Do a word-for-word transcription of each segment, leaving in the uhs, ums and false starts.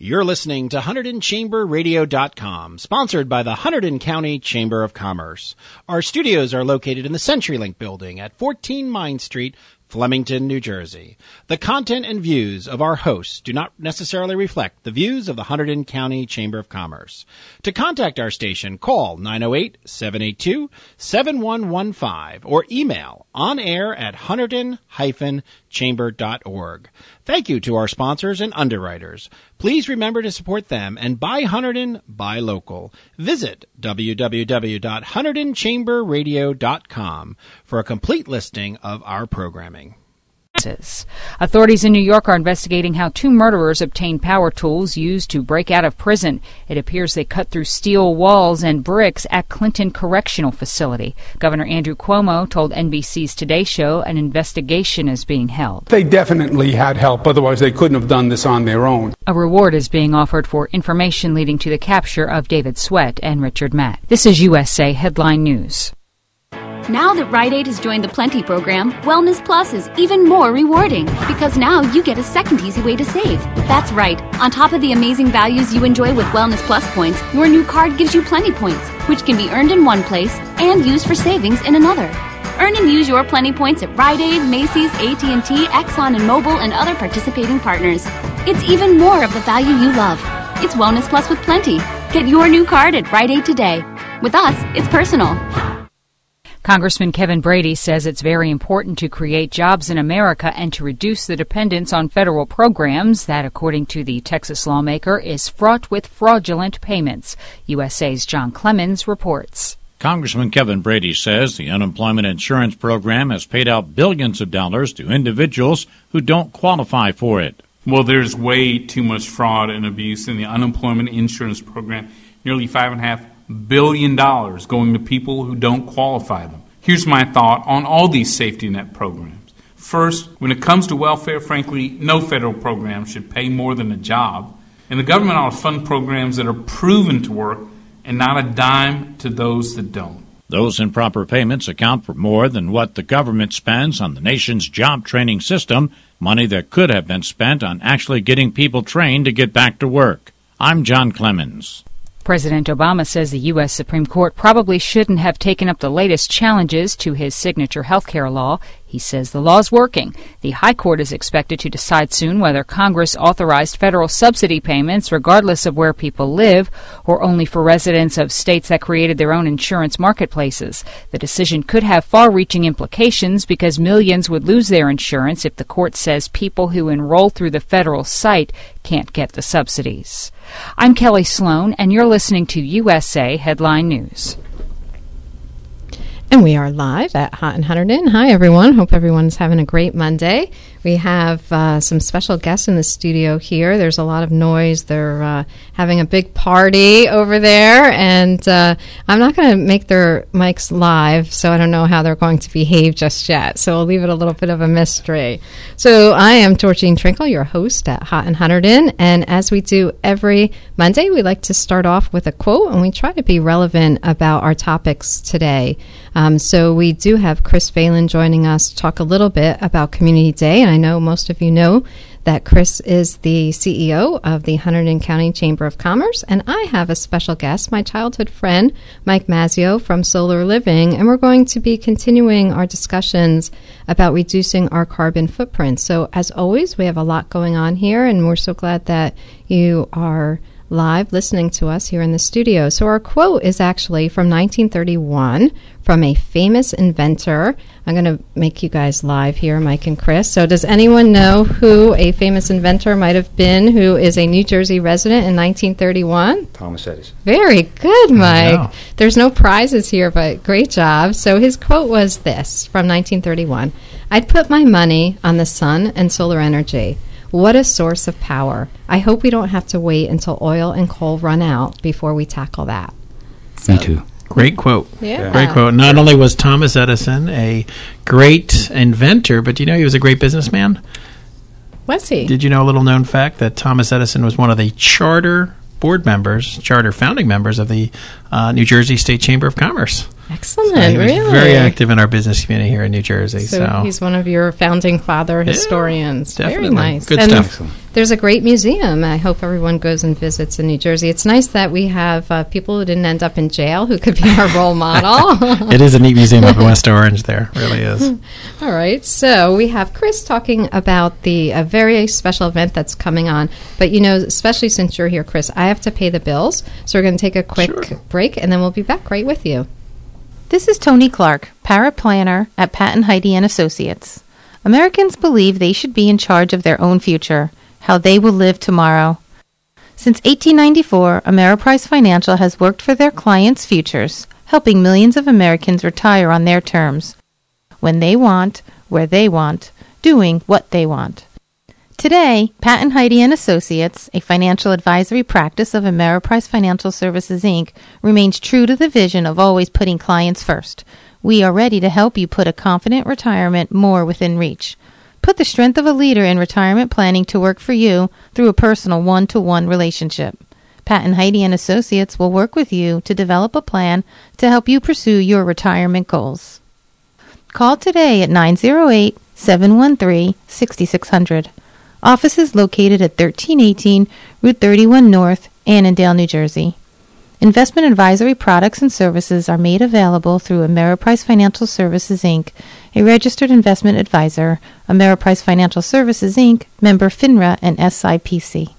You're listening to Hunterdon Chamber Radio dot com, sponsored by the Hunterdon County Chamber of Commerce. Our studios are located in the CenturyLink building at fourteen Mine Street, Flemington, New Jersey. The content and views of our hosts do not necessarily reflect the views of the Hunterdon County Chamber of Commerce. To contact our station, call nine oh eight, seven eight two, seven one one five or email onair at hunterdon dash chamber dot org. Thank you to our sponsors and underwriters. Please remember to support them and buy Hunterdon, buy local. Visit w w w dot hunterdon chamber radio dot com for a complete listing of our programming. Authorities in New York are investigating how two murderers obtained power tools used to break out of prison. It appears they cut through steel walls and bricks at Clinton Correctional Facility. Governor Andrew Cuomo told N B C's Today Show an investigation is being held. They definitely had help, otherwise they couldn't have done this on their own. A reward is being offered for information leading to the capture of David Sweat and Richard Matt. This is U S A Headline News. Now that Rite Aid has joined the Plenty program, Wellness Plus is even more rewarding because now you get a second easy way to save. That's right. On top of the amazing values you enjoy with Wellness Plus points, your new card gives you Plenty points, which can be earned in one place and used for savings in another. Earn and use your Plenty points at Rite Aid, Macy's, A T and T, Exxon and Mobil, and other participating partners. It's even more of the value you love. It's Wellness Plus with Plenty. Get your new card at Rite Aid today. With us, it's personal. Congressman Kevin Brady says it's very important to create jobs in America and to reduce the dependence on federal programs that, according to the Texas lawmaker, is fraught with fraudulent payments. U S A's John Clemens reports. Congressman Kevin Brady says the unemployment insurance program has paid out billions of dollars to individuals who don't qualify for it. Well, there's way too much fraud and abuse in the unemployment insurance program. Nearly five and a half billion dollars going to people who don't qualify them. Here's my thought on all these safety net programs. First, when it comes to welfare, frankly, no federal program should pay more than a job. And the government ought to fund programs that are proven to work and not a dime to those that don't. Those improper payments account for more than what the government spends on the nation's job training system, money that could have been spent on actually getting people trained to get back to work. I'm John Clemens. President Obama says the U S Supreme Court probably shouldn't have taken up the latest challenges to his signature health care law. He says the law's working. The High Court is expected to decide soon whether Congress authorized federal subsidy payments regardless of where people live or only for residents of states that created their own insurance marketplaces. The decision could have far-reaching implications because millions would lose their insurance if the court says people who enroll through the federal site can't get the subsidies. I'm Kelly Sloan, and you're listening to U S A Headline News. And we are live at Hot and Hunterdon. Hi, everyone. Hope everyone's having a great Monday. We have uh, some special guests in the studio here. There's a lot of noise. They're uh, having a big party over there, and uh, I'm not going to make their mics live, so I don't know how they're going to behave just yet. So I'll leave it a little bit of a mystery. So I am Georgine Trinkle, your host at Hot and Hunterdon, and as we do every Monday, we like to start off with a quote, and we try to be relevant about our topics today. Um, so we do have Chris Phelan joining us to talk a little bit about Community Day, and I know most of you know that Chris is the C E O of the Hunterdon County Chamber of Commerce, and I have a special guest, my childhood friend, Mike Mazzio from Solar Living, and we're going to be continuing our discussions about reducing our carbon footprint. So as always, we have a lot going on here, and we're so glad that you are live listening to us here in the studio. So our quote is actually from nineteen thirty-one from a famous inventor. I'm going to make you guys live here, Mike and Chris. So does anyone know who a famous inventor might have been who is a New Jersey resident in nineteen thirty-one? Thomas Edison. Very good, Mike. There's no prizes here, but great job. So his quote was this from nineteen thirty-one. I'd put my money on the sun and solar energy. What a source of power. I hope we don't have to wait until oil and coal run out before we tackle that. So, me too. Great quote. Yeah. Great quote. Not only was Thomas Edison a great inventor, but you know he was a great businessman? Was he? Did you know a little known fact that Thomas Edison was one of the charter board members, charter founding members of the uh, New Jersey State Chamber of Commerce? Excellent, so he was really? Very active in our business community here in New Jersey. So, so. he's one of your founding father historians. Yeah, very definitely. nice. Good and stuff. there's a great museum. I hope everyone goes and visits in New Jersey. It's nice that we have uh, people who didn't end up in jail who could be our role model. It is a neat museum up in West Orange there. It really is. All right. So we have Chris talking about the a very special event that's coming on. But, you know, especially since you're here, Chris, I have to pay the bills. So we're going to take a quick sure. break, and then we'll be back right with you. This is Tony Clark, paraplanner at Pat and Heidi and Associates. Americans believe they should be in charge of their own future, how they will live tomorrow. Since eighteen ninety-four, Ameriprise Financial has worked for their clients' futures, helping millions of Americans retire on their terms, when they want, where they want, doing what they want. Today, Pat and Heidi and Associates, a financial advisory practice of Ameriprise Financial Services, Incorporated, remains true to the vision of always putting clients first. We are ready to help you put a confident retirement more within reach. Put the strength of a leader in retirement planning to work for you through a personal one-to-one relationship. Pat and Heidi and Associates will work with you to develop a plan to help you pursue your retirement goals. Call today at nine oh eight, seven one three, six six zero zero. Office is located at thirteen eighteen Route thirty-one North, Annandale, New Jersey. Investment advisory products and services are made available through Ameriprise Financial Services, Incorporated, a registered investment advisor. Ameriprise Financial Services, Incorporated, member FINRA and S I P C.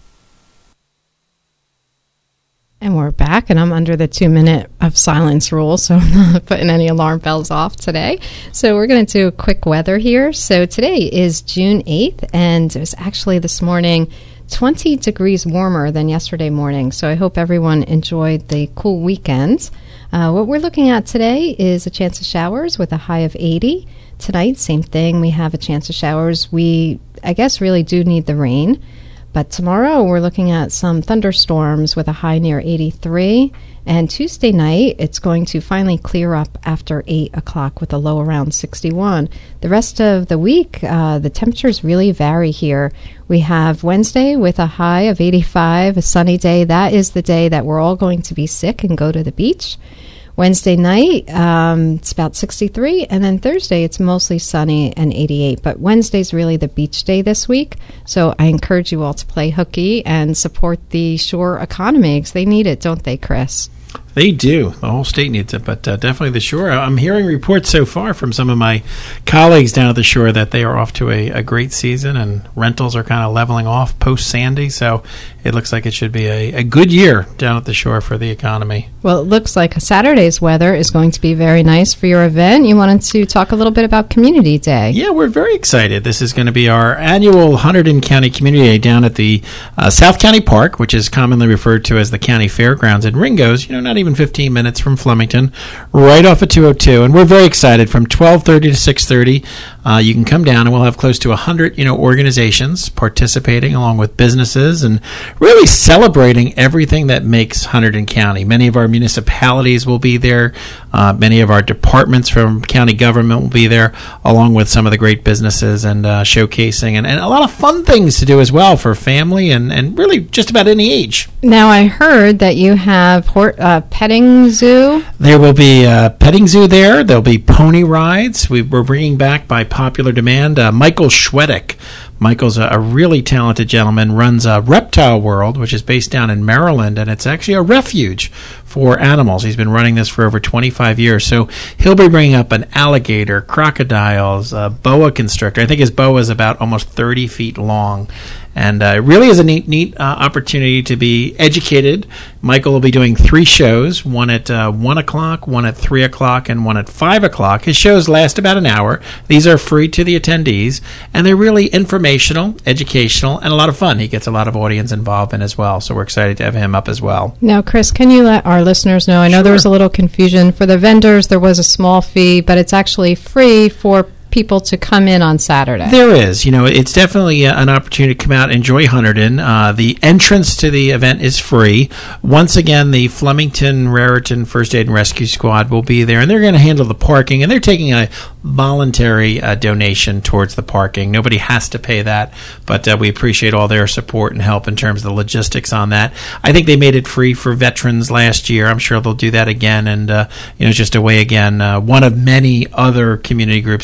And we're back, and I'm under the two-minute of silence rule, so I'm not putting any alarm bells off today. So we're going to do a quick weather here. So today is June eighth, and it was actually this morning twenty degrees warmer than yesterday morning. So I hope everyone enjoyed the cool weekend. Uh, what we're looking at today is a chance of showers with a high of eighty. Tonight, same thing. We have a chance of showers. We, I guess, really do need the rain. But tomorrow we're looking at some thunderstorms with a high near eighty-three. And Tuesday night, it's going to finally clear up after eight o'clock with a low around sixty-one. The rest of the week, uh, the temperatures really vary here. We have Wednesday with a high of eighty-five, a sunny day. That is the day that we're all going to be sick and go to the beach. Wednesday night, um, it's about sixty-three, and then Thursday, it's mostly sunny and eighty-eight. But Wednesday's really the beach day this week, so I encourage you all to play hooky and support the shore economy, because they need it, don't they, Chris? They do. The whole state needs it, but uh, definitely the shore. I'm hearing reports so far from some of my colleagues down at the shore that they are off to a, a great season, and rentals are kind of leveling off post-Sandy, so it looks like it should be a, a good year down at the shore for the economy. Well, it looks like Saturday's weather is going to be very nice for your event. You wanted to talk a little bit about Community Day. Yeah, we're very excited. This is going to be our annual Hunterdon County Community Day down at the uh, South County Park, which is commonly referred to as the County Fairgrounds in Ringo's, you know, not even fifteen minutes from Flemington, right off of two oh two. And we're very excited. From twelve thirty to six thirty, uh, you can come down, and we'll have close to one hundred, you know, organizations participating, along with businesses, and really celebrating everything that makes Hunterdon County. Many of our municipalities will be there. Uh, many of our departments from county government will be there, along with some of the great businesses, and uh, showcasing, and, and a lot of fun things to do as well for family and, and really just about any age. Now, I heard that you have hort- uh, petting zoo. There will be a petting zoo there. There'll be pony rides. We, we're bringing back, by popular demand, uh, Michael Schwedick. Michael's a, a really talented gentleman, runs a Reptile World, which is based down in Maryland, and it's actually a refuge for animals. He's been running this for over twenty-five years. So he'll be bringing up an alligator, crocodiles, a boa constrictor. I think his boa is about almost thirty feet long. And uh, it really is a neat, neat uh, opportunity to be educated. Michael will be doing three shows, one at uh, one o'clock, one at three o'clock, and one at five o'clock. His shows last about an hour. These are free to the attendees, and they're really informational, educational, and a lot of fun. He gets a lot of audience involvement as well, so we're excited to have him up as well. Now, Chris, can you let our listeners know? I know Sure. there was a little confusion. For the vendors, there was a small fee, but it's actually free for people to come in on Saturday. There is. You know, it's definitely uh, an opportunity to come out and enjoy Hunterdon. Uh, the entrance to the event is free. Once again, the Flemington Raritan First Aid and Rescue Squad will be there, and they're going to handle the parking, and they're taking a voluntary uh, donation towards the parking. Nobody has to pay that, but uh, we appreciate all their support and help in terms of the logistics on that. I think they made it free for veterans last year. I'm sure they'll do that again, and uh, you know, just a way again, uh, one of many other community groups, uh, you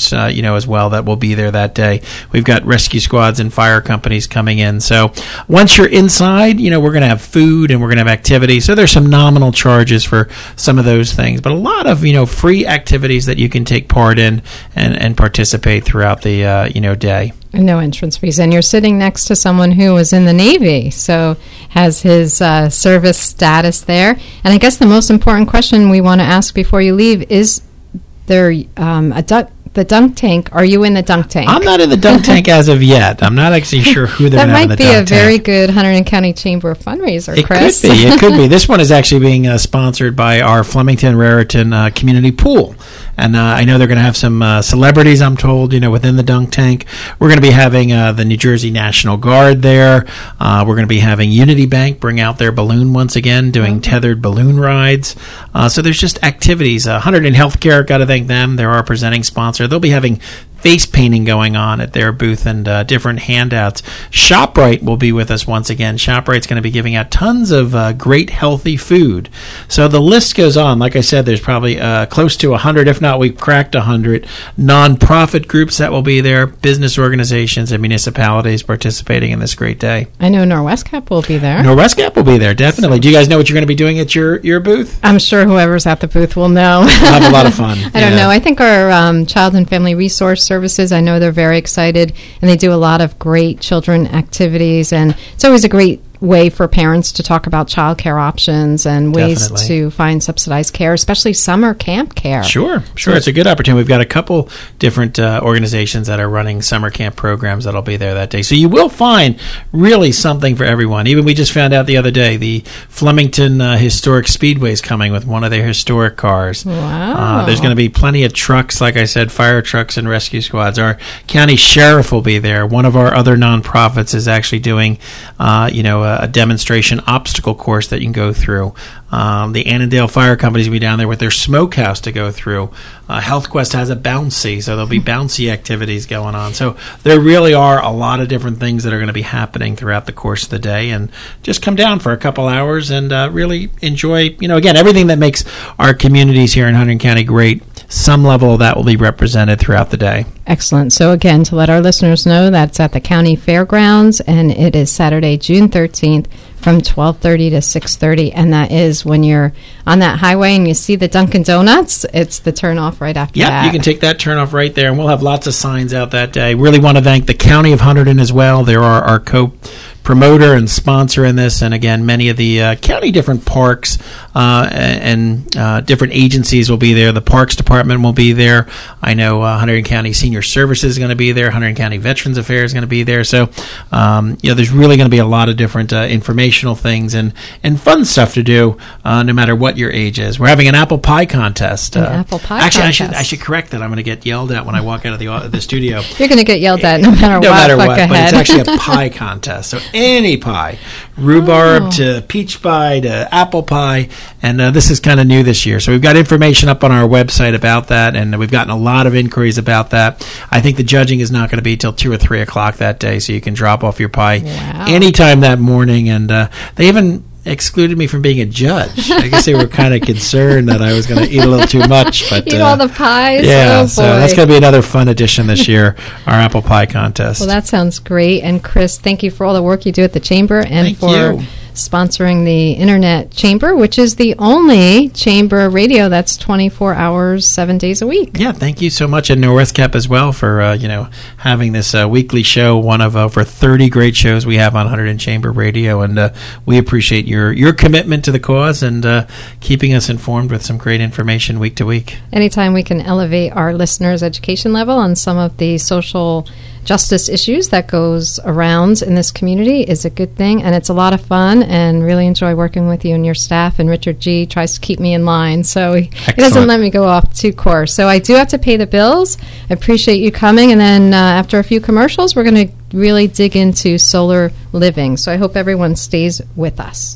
you know, as well that will be there that day. We've got rescue squads and fire companies coming in. So once you're inside, you know, we're going to have food and we're going to have activities. So there's some nominal charges for some of those things, but a lot of, you know, free activities that you can take part in and, and participate throughout the, uh, you know, day. No entrance fees. And you're sitting next to someone who was in the Navy, so has his uh, service status there. And I guess the most important question we want to ask before you leave is there um, a duck, the dunk tank. Are you in the dunk tank? I'm not in the dunk tank as of yet. I'm not actually sure who they're that in the dunk tank. That might be a very good Hunterdon County Chamber fundraiser, it Chris. It could be. It could be. This one is actually being uh, sponsored by our Flemington Raritan uh, Community Pool. And uh, I know they're going to have some uh, celebrities, I'm told, you know, within the dunk tank. We're going to be having uh, the New Jersey National Guard there. Uh, we're going to be having Unity Bank bring out their balloon once again, doing tethered balloon rides. Uh, so there's just activities. Uh, Hunterdon Healthcare, got to thank them. They're our presenting sponsor. They'll be having face painting going on at their booth and uh, different handouts. ShopRite will be with us once again. ShopRite's going to be giving out tons of uh, great healthy food. So the list goes on. Like I said, there's probably uh, close to one hundred, if not we've cracked one hundred, nonprofit groups that will be there, business organizations and municipalities participating in this great day. I know Norwestcap will be there. Norwestcap will be there, definitely. Do you guys know what you're going to be doing at your, your booth? I'm sure whoever's at the booth will know. We'll have a lot of fun. I yeah. don't know. I think our um, Child and Family Resource Services, I know they're very excited, and they do a lot of great children activities, and it's always a great way for parents to talk about child care options and ways Definitely. to find subsidized care, especially summer camp care. Sure, sure. It's a good opportunity. We've got a couple different uh, organizations that are running summer camp programs that'll be there that day. So you will find really something for everyone. Even we just found out the other day, the Flemington uh, Historic Speedway is coming with one of their historic cars. Wow. Uh, there's going to be plenty of trucks, like I said, fire trucks and rescue squads. Our county sheriff will be there. One of our other nonprofits is actually doing, uh, you know, a, a demonstration obstacle course that you can go through. Um, the Annandale Fire Company will be down there with their smokehouse to go through. Uh, HealthQuest has a bouncy, so there'll be bouncy activities going on. So there really are a lot of different things that are going to be happening throughout the course of the day. And just come down for a couple hours and uh, really enjoy, you know, again, everything that makes our communities here in Hunterdon County great. Some level of that will be represented throughout the day. Excellent. So again, to let our listeners know, that's at the county fairgrounds, and it is Saturday, June thirteenth from twelve thirty to six thirty, and that is when you're on that highway and you see the Dunkin' Donuts, it's the turn off right after yep, that. You can take that turn off right there, and we'll have lots of signs out that day. Really want to thank the County of Hunterdon as well. They're our, our co promoter and sponsor in this, and again, many of the uh, county different parks uh, and uh, different agencies will be there. The Parks Department will be there. I know uh, Hunterdon County Senior Services is going to be there. Hunterdon County Veterans Affairs is going to be there. So, um, you know, there's really going to be a lot of different uh, informational things and, and fun stuff to do, uh, no matter what your age is. We're having an apple pie contest. An uh, apple pie actually, contest. I should I should correct that. I'm going to get yelled at when I walk out of the uh, the studio. You're going to get yelled at no matter no what. matter Fuck what, ahead. but it's actually a pie contest. So any pie, rhubarb oh. to peach pie to apple pie, and uh, this is kind of new this year. So we've got information up on our website about that, and we've gotten a lot of inquiries about that. I think the judging is not going to be till two or three o'clock that day, so you can drop off your pie wow. anytime that morning. And uh, they even excluded me from being a judge. I guess they were kind of concerned that I was going to eat a little too much. But eat uh, all the pies. Yeah, oh, so boy. that's going to be another fun addition this year, our apple pie contest. Well, that sounds great. And Chris, thank you for all the work you do at the Chamber and Thank for you. sponsoring the Internet Chamber, which is the only chamber radio that's twenty-four hours, seven days a week. Yeah, thank you so much, and Norwestcap as well for uh, you know having this uh, weekly show, one of over thirty great shows we have on Hunterdon Chamber Radio, and uh, we appreciate your your commitment to the cause and uh, keeping us informed with some great information week to week. Anytime we can elevate our listeners' education level on some of the social justice issues that goes around in this community is a good thing, and it's a lot of fun, and really enjoy working with you and your staff. And Richard G tries to keep me in line, so he, he doesn't let me go off too course. So I do have to pay the bills. I appreciate you coming, and then uh, after a few commercials, we're going to really dig into solar living. So I hope everyone stays with us.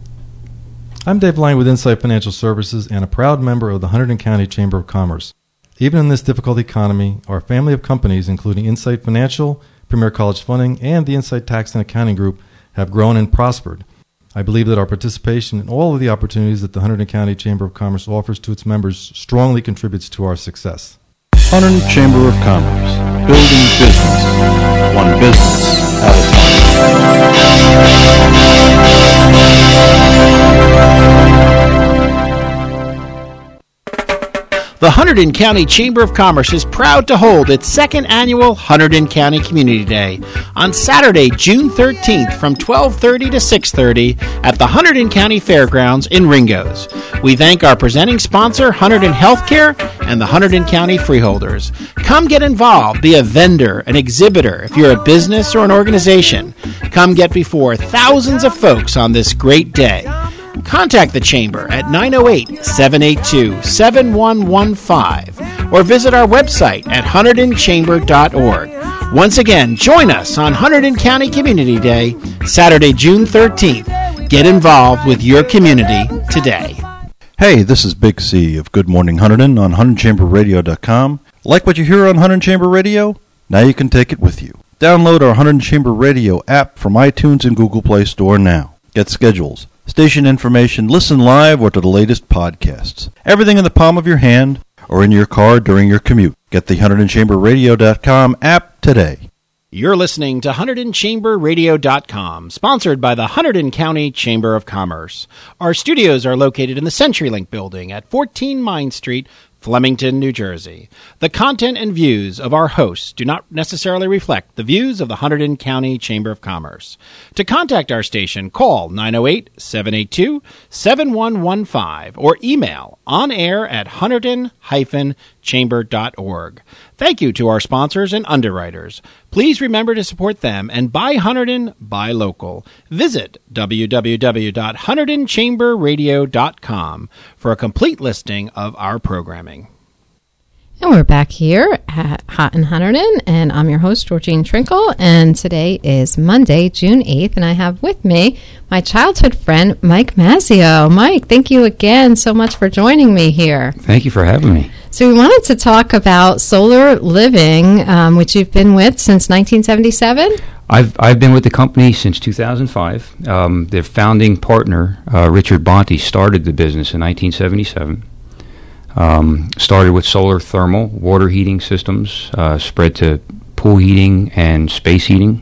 I'm Dave Lang with Insight Financial Services and a proud member of the Hunterdon County Chamber of Commerce. Even in this difficult economy, our family of companies, including Insight Financial, Premier College Funding, and the Insight Tax and Accounting Group, have grown and prospered. I believe that our participation in all of the opportunities that the Hunterdon County Chamber of Commerce offers to its members strongly contributes to our success. Hunterdon Chamber of Commerce, building business, one business at a The Hunterdon County Chamber of Commerce is proud to hold its second annual Hunterdon County Community Day on Saturday, June thirteenth from twelve thirty to six thirty at the Hunterdon County Fairgrounds in Ringgoes. We thank our presenting sponsor, Hunterdon Healthcare, and the Hunterdon County Freeholders. Come get involved, be a vendor, an exhibitor, if you're a business or an organization. Come get before thousands of folks on this great day. Contact the Chamber at nine oh eight, seven eight two, seven one one five or visit our website at hunterdon chamber dot org. Once again, join us on Hunterdon County Community Day, Saturday, June thirteenth. Get involved with your community today. Hey, this is Big C of Good Morning Hunterdon on hunterdon chamber radio dot com. Like what you hear on Hunterdon Chamber Radio? Now you can take it with you. Download our Hunterdon Chamber Radio app from iTunes and Google Play Store now. Get schedules, station information, listen live, or to the latest podcasts. Everything in the palm of your hand or in your car during your commute. Get the hunterdon chamber radio dot com app today. You're listening to hunterdon chamber radio dot com, sponsored by the Hunterdon County Chamber of Commerce. Our studios are located in the CenturyLink building at fourteen Mine Street, Flemington, New Jersey. The content and views of our hosts do not necessarily reflect the views of the Hunterdon County Chamber of Commerce. To contact our station, call nine oh eight, seven eight two, seven one one five or email onair at hunterdon dash chamber dot org. Thank you to our sponsors and underwriters. Please remember to support them and buy Hunterdon, buy local. Visit w w w dot hunterdon chamber radio dot com for a complete listing of our programming. And we're back here at Hot in Hunterdon, and I'm your host, Georgine Trinkle, and today is Monday, June eighth, and I have with me my childhood friend, Mike Mazzio. Mike, thank you again so much for joining me here. Thank you for having me. So we wanted to talk about Solar Living, um, which you've been with since nineteen seventy-seven? I've I've been with the company since two thousand five. Um, their founding partner, uh, Richard Bonte, started the business in nineteen seventy-seven. Um, started with solar thermal water heating systems, uh, spread to pool heating and space heating.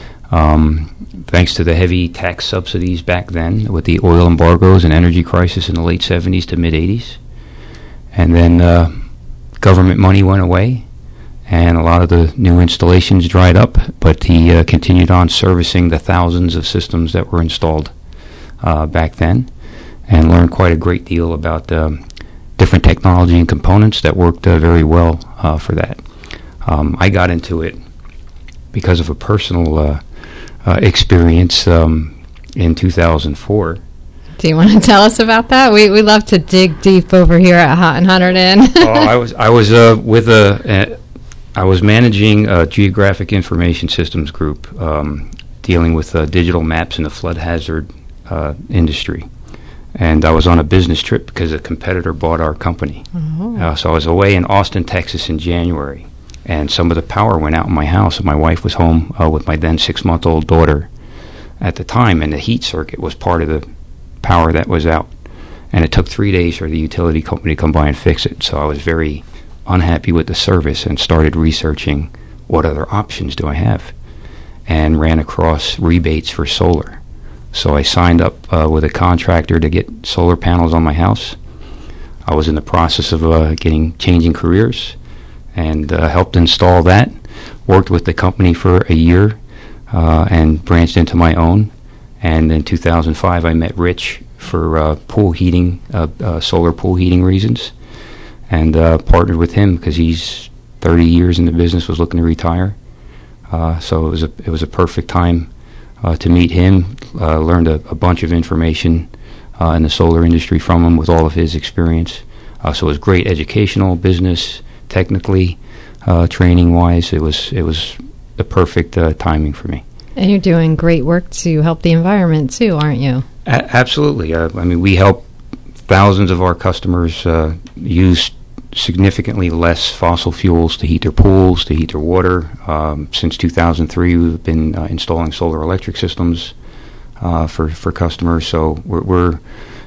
Um, thanks to the heavy tax subsidies back then with the oil embargoes and energy crisis in the late seventies to mid-eighties. And then uh, government money went away, and a lot of the new installations dried up, but he uh, continued on servicing the thousands of systems that were installed uh, back then, and learned quite a great deal about um, different technology and components that worked uh, very well uh, for that. Um, I got into it because of a personal uh, uh, experience um, in two thousand four. Do you want to tell us about that? We we love to dig deep over here at Hot and Hunterdon. oh, I was I was uh, with a, a I was managing a geographic information systems group, um, dealing with uh, digital maps in the flood hazard uh, industry. And I was on a business trip because a competitor bought our company. Oh. Uh, so I was away in Austin, Texas in January, and some of the power went out in my house, and my wife was home uh, with my then six-month-old daughter at the time, and the heat circuit was part of the power that was out. And it took three days for the utility company to come by and fix it. So I was very unhappy with the service and started researching what other options do I have, and ran across rebates for solar. So I signed up uh, with a contractor to get solar panels on my house. I was in the process of uh, getting changing careers and uh, helped install that. Worked with the company for a year uh, and branched into my own. And in two thousand five, I met Rich for uh, pool heating, uh, uh, solar pool heating reasons, and uh, partnered with him because he's thirty years in the business, was looking to retire. Uh, so it was a it was a perfect time Uh, to meet him. Uh, learned a, a bunch of information uh, in the solar industry from him with all of his experience. Uh, so it was great educational, business, technically, uh, training-wise. It was it was the perfect uh, timing for me. And you're doing great work to help the environment too, aren't you? A- absolutely. Uh, I mean, we help thousands of our customers uh, use significantly less fossil fuels to heat their pools, to heat their water. Um, since two thousand three, we've been uh, installing solar electric systems uh, for, for customers. So we're, we're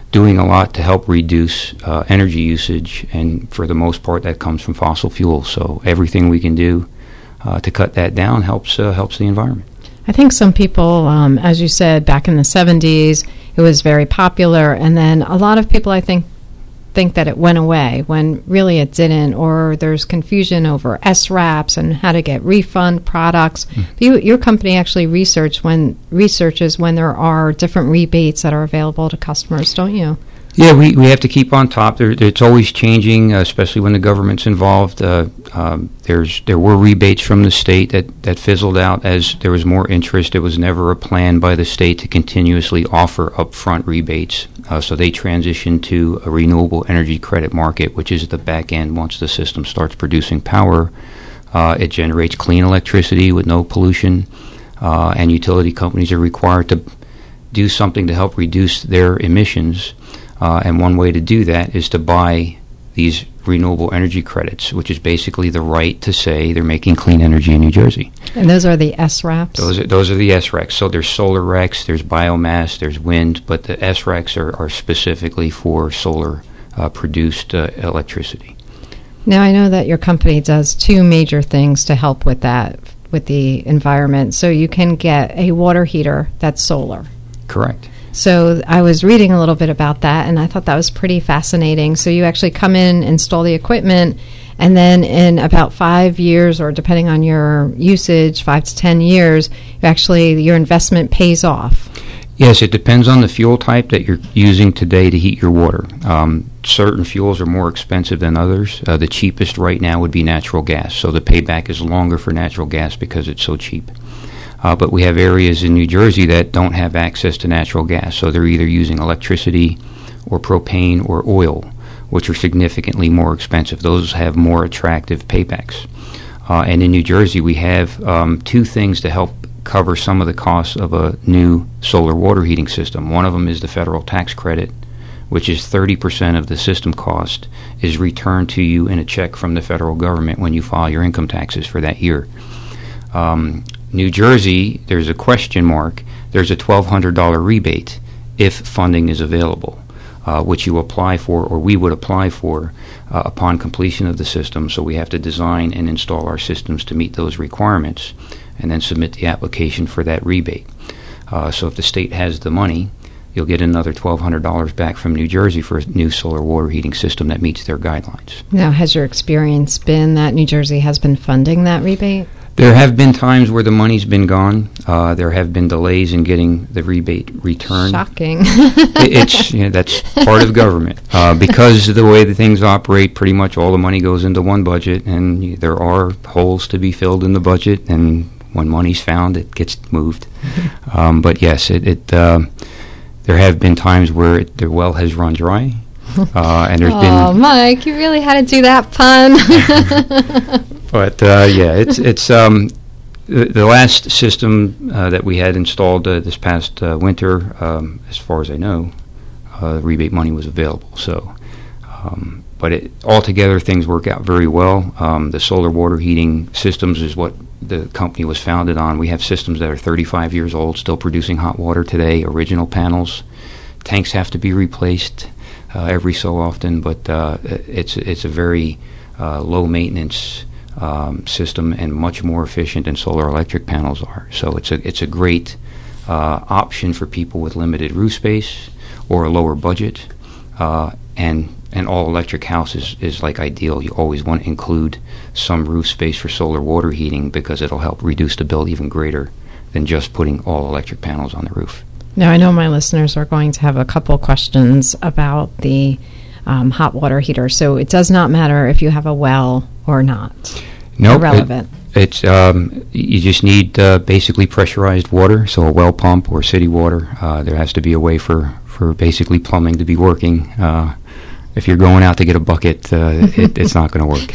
doing a lot to help reduce uh, energy usage, and for the most part that comes from fossil fuels. So everything we can do uh, to cut that down helps uh, helps the environment. I think some people, um, as you said, back in the seventies, it was very popular, and then a lot of people, I think, think that it went away when really it didn't, or there's confusion over S RAPs and how to get refund products. Mm. You, your company actually research when researches when there are different rebates that are available to customers, don't you? Yeah, we, we have to keep on top. There, it's always changing, uh, especially when the government's involved. Uh, um, there's there were rebates from the state that, that fizzled out as there was more interest. It was never a plan by the state to continuously offer upfront rebates. Uh, so they transitioned to a renewable energy credit market, which is the back end. Once the system starts producing power, uh, it generates clean electricity with no pollution, uh, and utility companies are required to do something to help reduce their emissions. Uh, and one way to do that is to buy these renewable energy credits, which is basically the right to say they're making clean energy in New Jersey. And those are the S RAPs? Those are, those are the S RECs. So there's solar R E Cs, there's biomass, there's wind, but the S RECs are, are specifically for solar uh, produced uh, electricity. Now, I know that your company does two major things to help with that, with the environment. So you can get a water heater that's solar. Correct. So I was reading a little bit about that, and I thought that was pretty fascinating. So you actually come in, install the equipment, and then in about five years, or depending on your usage, five to ten years, you actually your investment pays off. Yes, it depends on the fuel type that you're using today to heat your water. Um, certain fuels are more expensive than others. Uh, the cheapest right now would be natural gas, so the payback is longer for natural gas because it's so cheap. Uh, but we have areas in New Jersey that don't have access to natural gas, so they're either using electricity or propane or oil, which are significantly more expensive. Those have more attractive paybacks. Uh, and in New Jersey, we have um, two things to help cover some of the costs of a new solar water heating system. One of them is the federal tax credit, which is thirty percent of the system cost is returned to you in a check from the federal government when you file your income taxes for that year. Um, New Jersey, there's a question mark. There's a twelve hundred dollars rebate if funding is available, uh, which you apply for, or we would apply for, uh, upon completion of the system. So we have to design and install our systems to meet those requirements, and then submit the application for that rebate. Uh, so if the state has the money, you'll get another twelve hundred dollars back from New Jersey for a new solar water heating system that meets their guidelines. Now, has your experience been that New Jersey has been funding that rebate? There have been times where the money's been gone. Uh, there have been delays in getting the rebate returned. Shocking. it, it's you know, that's part of government. Uh, because of the way the things operate, pretty much all the money goes into one budget, and there are holes to be filled in the budget, and when money's found, it gets moved. um, but yes, it, it uh, there have been times where it, the well has run dry. Uh, and there's oh, been Oh, Mike, you really had to do that pun. But uh, yeah, it's it's um, the, the last system uh, that we had installed uh, this past uh, winter, um, as far as I know, uh, rebate money was available. So, um, but it, altogether, things work out very well. Um, the solar water heating systems is what the company was founded on. We have systems that are thirty-five years old, still producing hot water today. Original panels, tanks have to be replaced uh, every so often, but uh, it's it's a very uh, low maintenance Um, system and much more efficient than solar electric panels are. So it's a it's a great uh, option for people with limited roof space or a lower budget. Uh, and an all electric house is, is like ideal. You always want to include some roof space for solar water heating because it'll help reduce the bill even greater than just putting all electric panels on the roof. Now, I know my listeners are going to have a couple questions about the um, hot water heater. So it does not matter if you have a well or not. No, nope, irrelevant. It, it's um, you just need uh, basically pressurized water, so a well pump or city water. Uh, there has to be a way for, for basically plumbing to be working. Uh, if you're going out to get a bucket, uh, it, it's not going to work.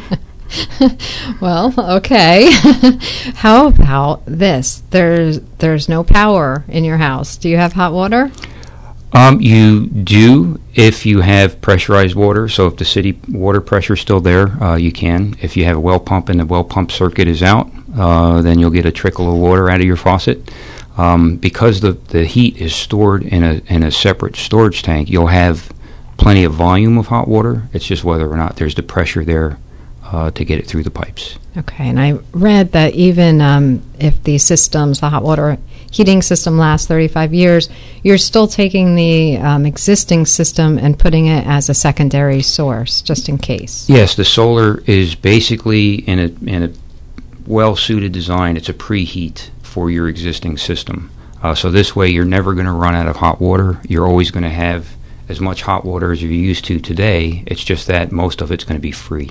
Well, okay. How about this? There's there's no power in your house. Do you have hot water? Um, you do if you have pressurized water. So if the city water pressure is still there, uh, you can. If you have a well pump and the well pump circuit is out, uh, then you'll get a trickle of water out of your faucet. Um, because the, the heat is stored in a in a separate storage tank, you'll have plenty of volume of hot water. It's just whether or not there's the pressure there uh, to get it through the pipes. Okay, and I read that even um, if the systems, the hot water heating system lasts thirty-five years, you're still taking the um, existing system and putting it as a secondary source, just in case. Yes, the solar is basically in a in a well-suited design. It's a preheat for your existing system. Uh, so this way you're never going to run out of hot water. You're always going to have as much hot water as you're used to today. It's just that most of it's going to be free.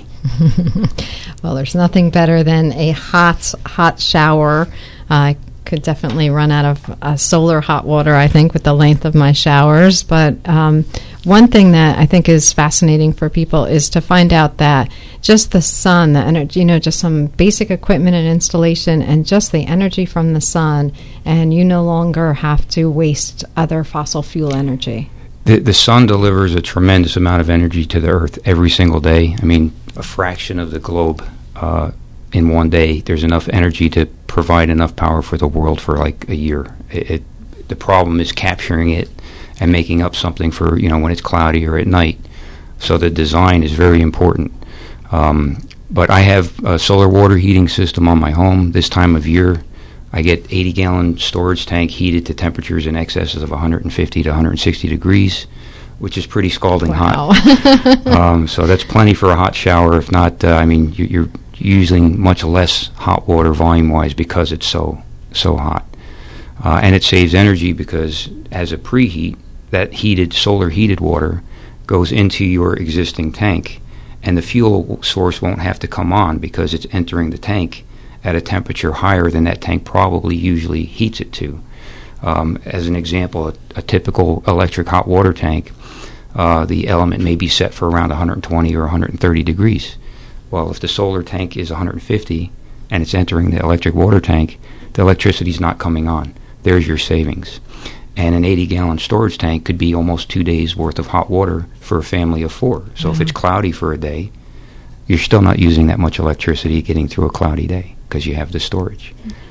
Well, there's nothing better than a hot, hot shower. I uh, could definitely run out of uh, solar hot water, I think, with the length of my showers. But um, one thing that I think is fascinating for people is to find out that just the sun, the energy, you know, just some basic equipment and installation and just the energy from the sun, and you no longer have to waste other fossil fuel energy. The, the sun delivers a tremendous amount of energy to the Earth every single day. I mean, a fraction of the globe uh, in one day, there's enough energy to provide enough power for the world for like a year. It, it, the problem is capturing it and making up something for, you know, when it's cloudy or at night. So the design is very important. Um, but I have a solar water heating system on my home. This time of year, I get eighty gallon storage tank heated to temperatures in excess of one hundred fifty to one hundred sixty degrees, which is pretty scalding wow. hot. um, so that's plenty for a hot shower. If not, uh, I mean, you, you're using much less hot water volume-wise because it's so so hot. Uh, and it saves energy because as a preheat, that heated, solar heated water goes into your existing tank, and the fuel source won't have to come on because it's entering the tank at a temperature higher than that tank probably usually heats it to. Um, as an example, a, a typical electric hot water tank, uh, the element may be set for around one hundred twenty or one hundred thirty degrees. Well, if the solar tank is one hundred fifty and it's entering the electric water tank, the electricity's not coming on. There's your savings. And an eighty gallon storage tank could be almost two days worth of hot water for a family of four. So mm-hmm. if it's cloudy for a day, you're still not using that much electricity getting through a cloudy day because you have the storage.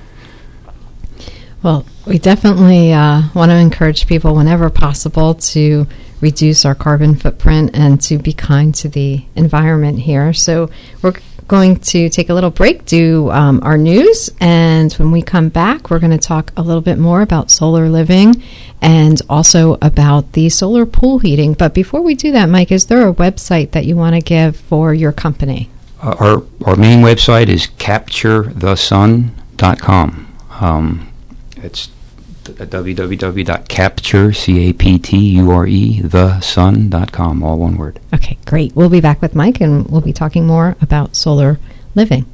Well, we definitely uh, want to encourage people whenever possible to reduce our carbon footprint and to be kind to the environment here. So we're going to take a little break, do um, our news, and when we come back, we're going to talk a little bit more about solar living and also about the solar pool heating. But before we do that, Mike, is there a website that you want to give for your company? Uh, our our main website is capture the sun dot com. Um, it's w w w dot capture, C A P T U R E, the sun dot com, all one word. Okay, great. We'll be back with Mike, and we'll be talking more about solar living.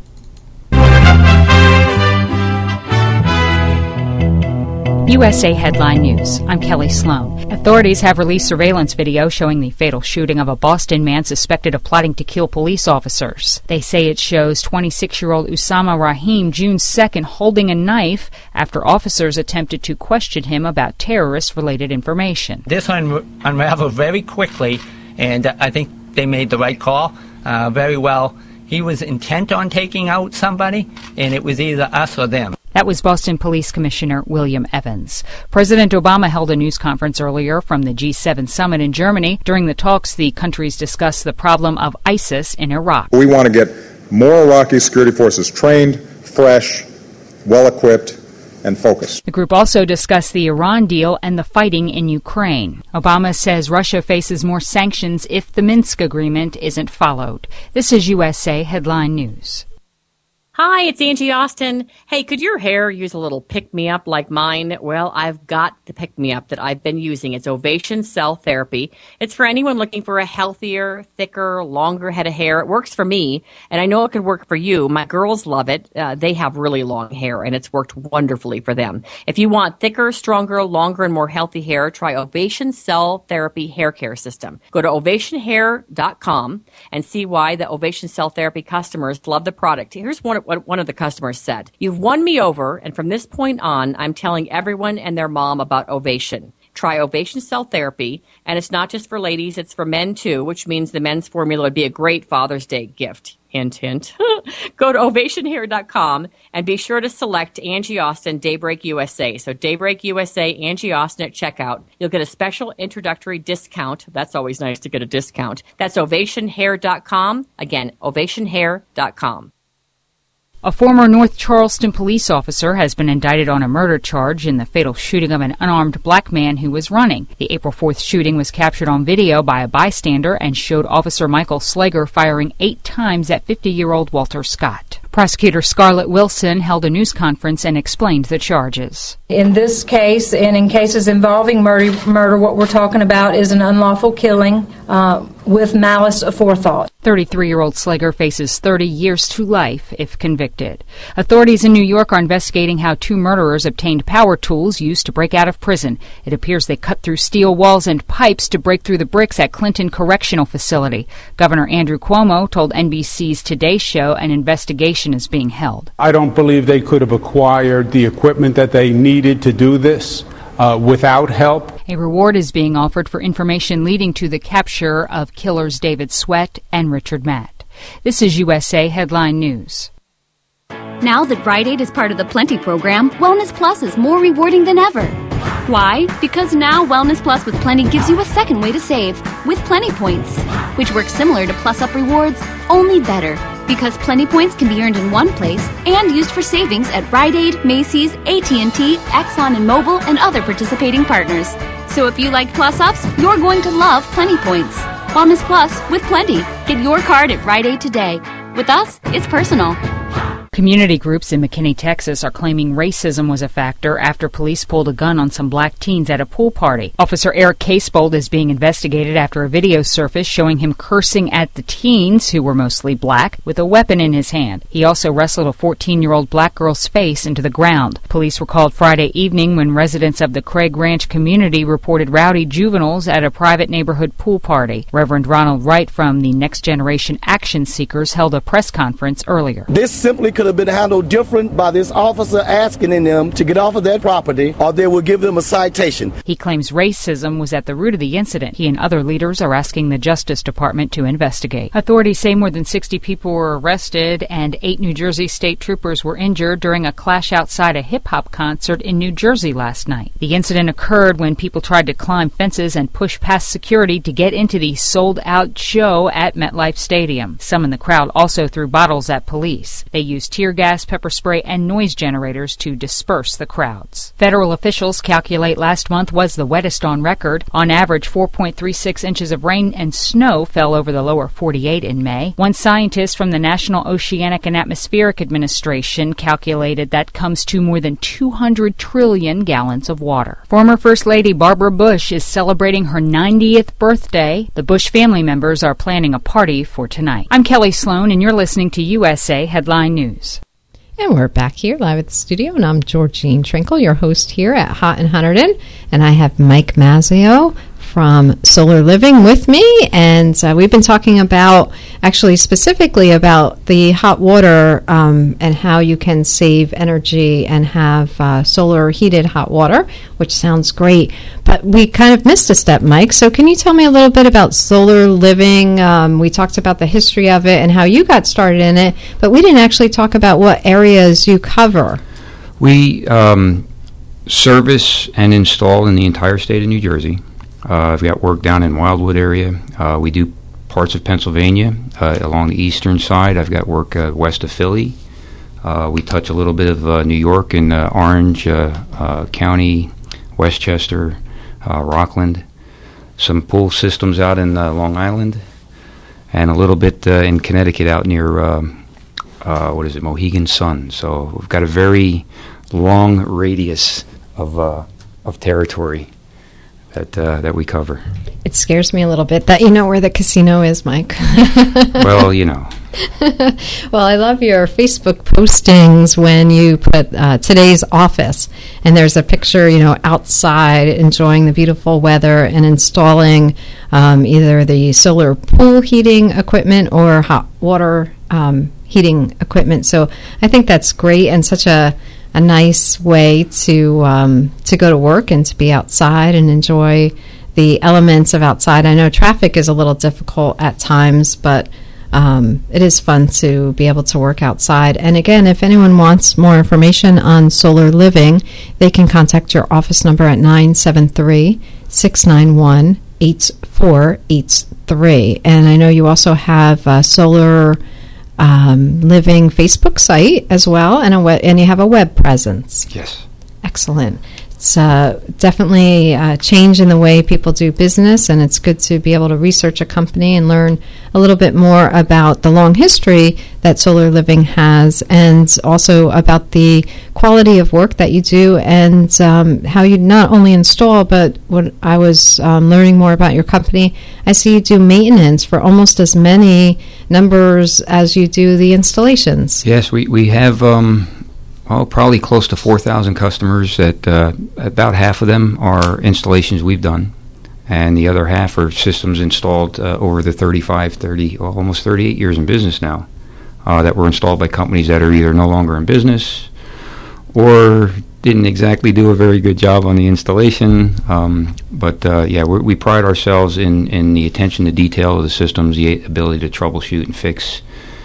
U S A Headline News. I'm Kelly Sloan. Authorities have released surveillance video showing the fatal shooting of a Boston man suspected of plotting to kill police officers. They say it shows twenty-six-year-old Usama Rahim June second holding a knife after officers attempted to question him about terrorist-related information. This un- unraveled very quickly, and I think they made the right call uh, very well. He was intent on taking out somebody, and it was either us or them. That was Boston Police Commissioner William Evans. President Obama held a news conference earlier from the G seven summit in Germany. During the talks, the countries discussed the problem of ISIS in Iraq. We want to get more Iraqi security forces trained, fresh, well-equipped, and focused. The group also discussed the Iran deal and the fighting in Ukraine. Obama says Russia faces more sanctions if the Minsk agreement isn't followed. This is U S A Headline News. Hi, it's Angie Austin. Hey, could your hair use a little pick-me-up like mine? Well, I've got the pick-me-up that I've been using. It's Ovation Cell Therapy. It's for anyone looking for a healthier, thicker, longer head of hair. It works for me, and I know it could work for you. My girls love it. Uh, they have really long hair, and it's worked wonderfully for them. If you want thicker, stronger, longer, and more healthy hair, try Ovation Cell Therapy Hair Care System. Go to ovation hair dot com and see why the Ovation Cell Therapy customers love the product. Here's one what one of the customers said. You've won me over, and from this point on, I'm telling everyone and their mom about Ovation. Try Ovation Cell Therapy, and it's not just for ladies, it's for men too, which means the men's formula would be a great Father's Day gift. Hint, hint. Go to ovation hair dot com and be sure to select Angie Austin Daybreak U S A. So Daybreak U S A, Angie Austin at checkout. You'll get a special introductory discount. That's always nice to get a discount. That's ovation hair dot com. Again, ovation hair dot com. A former North Charleston police officer has been indicted on a murder charge in the fatal shooting of an unarmed black man who was running. The April fourth shooting was captured on video by a bystander and showed Officer Michael Slager firing eight times at fifty-year-old Walter Scott. Prosecutor Scarlett Wilson held a news conference and explained the charges. In this case, and in cases involving murder, murder what we're talking about is an unlawful killing uh, with malice aforethought. thirty-three-year-old Slager faces thirty years to life if convicted. Authorities in New York are investigating how two murderers obtained power tools used to break out of prison. It appears they cut through steel walls and pipes to break through the bricks at Clinton Correctional Facility. Governor Andrew Cuomo told N B C's Today Show an investigation is being held. I don't believe they could have acquired the equipment that they needed to do this uh, without help. A reward is being offered for information leading to the capture of killers David Sweat and Richard Matt. This is U S A Headline News. Now that Rite Aid is part of the Plenty program, Wellness Plus is more rewarding than ever. Why? Because now Wellness Plus with Plenty gives you a second way to save with Plenty Points, which works similar to Plus Up Rewards, only better. Because Plenty Points can be earned in one place and used for savings at Rite Aid, Macy's, A T and T, Exxon and Mobil, and other participating partners. So if you like Plus Ups, you're going to love Plenty Points. Wellness Plus with Plenty. Get your card at Rite Aid today. With us, it's personal. Community groups in McKinney, Texas are claiming racism was a factor after police pulled a gun on some black teens at a pool party. Officer Eric Casebold is being investigated after a video surfaced showing him cursing at the teens, who were mostly black, with a weapon in his hand. He also wrestled a fourteen-year-old black girl's face into the ground. Police were called Friday evening when residents of the Craig Ranch community reported rowdy juveniles at a private neighborhood pool party. Reverend Ronald Wright from the Next Generation Action Seekers held a press conference earlier. This simply could have been handled different by this officer asking them to get off of their property, or they will give them a citation. He claims racism was at the root of the incident. He and other leaders are asking the Justice Department to investigate. Authorities say more than sixty people were arrested and eight New Jersey state troopers were injured during a clash outside a hip-hop concert in New Jersey last night. The incident occurred when people tried to climb fences and push past security to get into the sold-out show at MetLife Stadium. Some in the crowd also threw bottles at police. They used tear gas, pepper spray, and noise generators to disperse the crowds. Federal officials calculate last month was the wettest on record. On average, four point three six inches of rain and snow fell over the lower forty-eight in May. One scientist from the National Oceanic and Atmospheric Administration calculated that comes to more than two hundred trillion gallons of water. Former First Lady Barbara Bush is celebrating her ninetieth birthday. The Bush family members are planning a party for tonight. I'm Kelly Sloan, and you're listening to U S A Headline News. And we're back here live at the studio, and I'm Georgene Trinkle, your host here at Hot and Hunterdon, and I have Mike Mazzio from Solar Living with me, and uh, we've been talking about, actually specifically about the hot water um, and how you can save energy and have uh, solar heated hot water, which sounds great. But we kind of missed a step, Mike, so can you tell me a little bit about Solar Living? Um, we talked about the history of it and how you got started in it, but we didn't actually talk about what areas you cover. We um, service and install in the entire state of New Jersey. Uh, I've got work down in Wildwood area. Uh, we do parts of Pennsylvania uh, along the eastern side. I've got work uh, west of Philly. Uh, we touch a little bit of uh, New York in uh, Orange uh, uh, County, Westchester, uh, Rockland. Some pool systems out in uh, Long Island, and a little bit uh, in Connecticut out near uh, uh, what is it, Mohegan Sun. So we've got a very long radius of uh, of territory that uh, that we cover. It scares me a little bit that you know where the casino is, Mike. Well, you know. Well, I love your Facebook postings when you put uh, today's office, and there's a picture, you know, outside enjoying the beautiful weather and installing um, either the solar pool heating equipment or hot water um, heating equipment. So I think that's great and such a a nice way to um, to go to work and to be outside and enjoy the elements of outside. I know traffic is a little difficult at times, but um, it is fun to be able to work outside. And again, if anyone wants more information on Solar Living, they can contact your office number at nine seven three, six nine one, eight four eight three. And I know you also have a Solar um, Living Facebook site as well, and a we- and you have a web presence. Yes. Excellent. It's uh, definitely a change in the way people do business, and it's good to be able to research a company and learn a little bit more about the long history that Solar Living has, and also about the quality of work that you do, and um, how you not only install, but what I was um, learning more about your company, I see you do maintenance for almost as many numbers as you do the installations. Yes, we, we have... Um Oh, probably close to four thousand customers. That uh, about half of them are installations we've done, and the other half are systems installed uh, over the thirty-five, thirty, well, almost thirty-eight years in business now, uh, that were installed by companies that are either no longer in business or didn't exactly do a very good job on the installation. Um, but uh, yeah, we, we pride ourselves in, in the attention to detail of the systems, the ability to troubleshoot and fix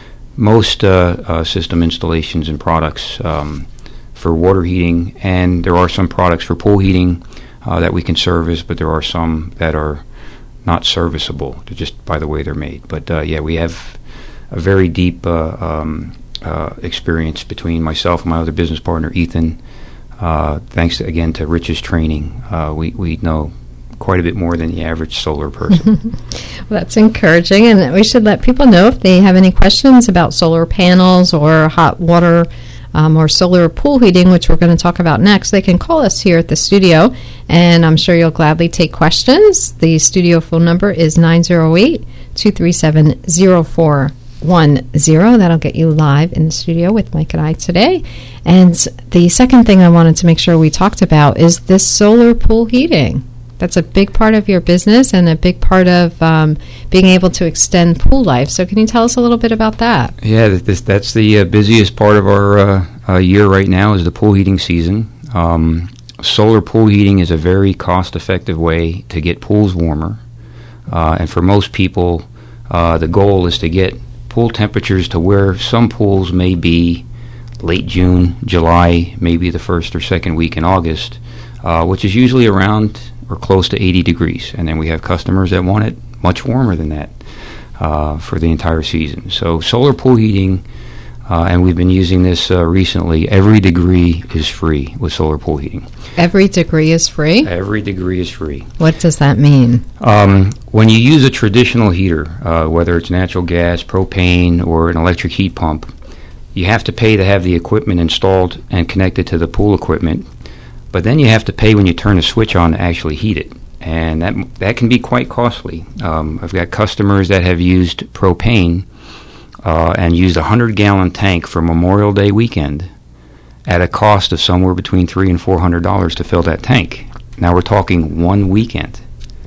most uh, uh, system installations and products um, for water heating, and there are some products for pool heating uh, that we can service, but there are some that are not serviceable just by the way they're made. But uh, yeah, we have a very deep uh, um, uh, experience between myself and my other business partner, Ethan. Uh, thanks to, again to Rich's training, uh, we, we know quite a bit more than the average solar person. Well, that's encouraging, and we should let people know if they have any questions about solar panels or hot water um, or solar pool heating, which we're going to talk about next. They can call us here at the studio, and I'm sure you'll gladly take questions. The studio phone number is nine zero eight, two three seven, zero four one zero. That'll get you live in the studio with Mike and I today. And the second thing I wanted to make sure we talked about is this solar pool heating. That's a big part of your business and a big part of um, being able to extend pool life. So can you tell us a little bit about that? Yeah, this, that's the uh, busiest part of our uh, uh, year right now is the pool heating season. Um, solar pool heating is a very cost-effective way to get pools warmer. Uh, and for most people, uh, the goal is to get pool temperatures to where some pools may be late June, July, maybe the first or second week in August, uh, which is usually around or close to eighty degrees, and then we have customers that want it much warmer than that uh, for the entire season. So solar pool heating, uh, and we've been using this uh, recently, every degree is free with solar pool heating. Every degree is free? Every degree is free. What does that mean? Um, when you use a traditional heater, uh, whether it's natural gas, propane, or an electric heat pump, you have to pay to have the equipment installed and connected to the pool equipment. But then you have to pay when you turn a switch on to actually heat it, and that that can be quite costly. Um, I've got customers that have used propane uh, and used a hundred-gallon tank for Memorial Day weekend at a cost of somewhere between three and four hundred dollars to fill that tank. Now we're talking one weekend.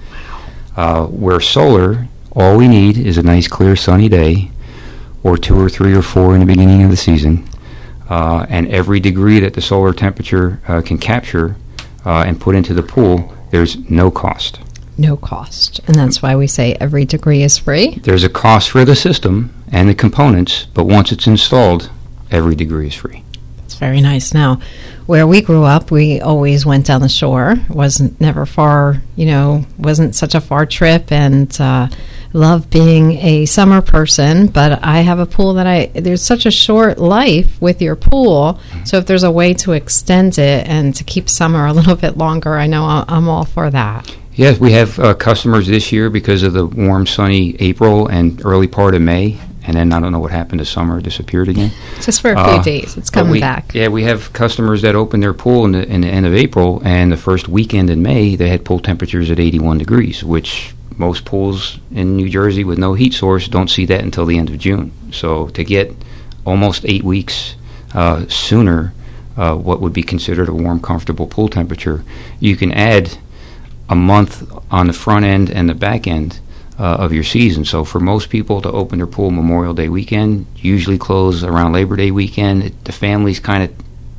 Uh, where solar, all we need is a nice, clear, sunny day, or two or three or four in the beginning of the season. Uh, and every degree that the solar temperature uh, can capture uh, and put into the pool, there's no cost. No cost. And that's why we say every degree is free? There's a cost for the system and the components, but once it's installed, every degree is free. That's very nice. Now, where we grew up, we always went down the shore. It wasn't never far, you know, wasn't such a far trip, and uh, love being a summer person, but I have a pool that I, there's such a short life with your pool, so if there's a way to extend it and to keep summer a little bit longer, I know I'm all for that. Yes, we have uh, customers this year because of the warm, sunny April and early part of May, and then I don't know what happened to summer, it disappeared again. Just for a few uh, days, it's coming we, back. Yeah, we have customers that open their pool in the, in the end of April, and the first weekend in May, they had pool temperatures at eighty-one degrees, which most pools in New Jersey with no heat source don't see that until the end of June. So to get almost eight weeks uh, sooner uh, what would be considered a warm, comfortable pool temperature, you can add a month on the front end and the back end uh, of your season. So for most people to open their pool Memorial Day weekend, usually close around Labor Day weekend. It, the families kind of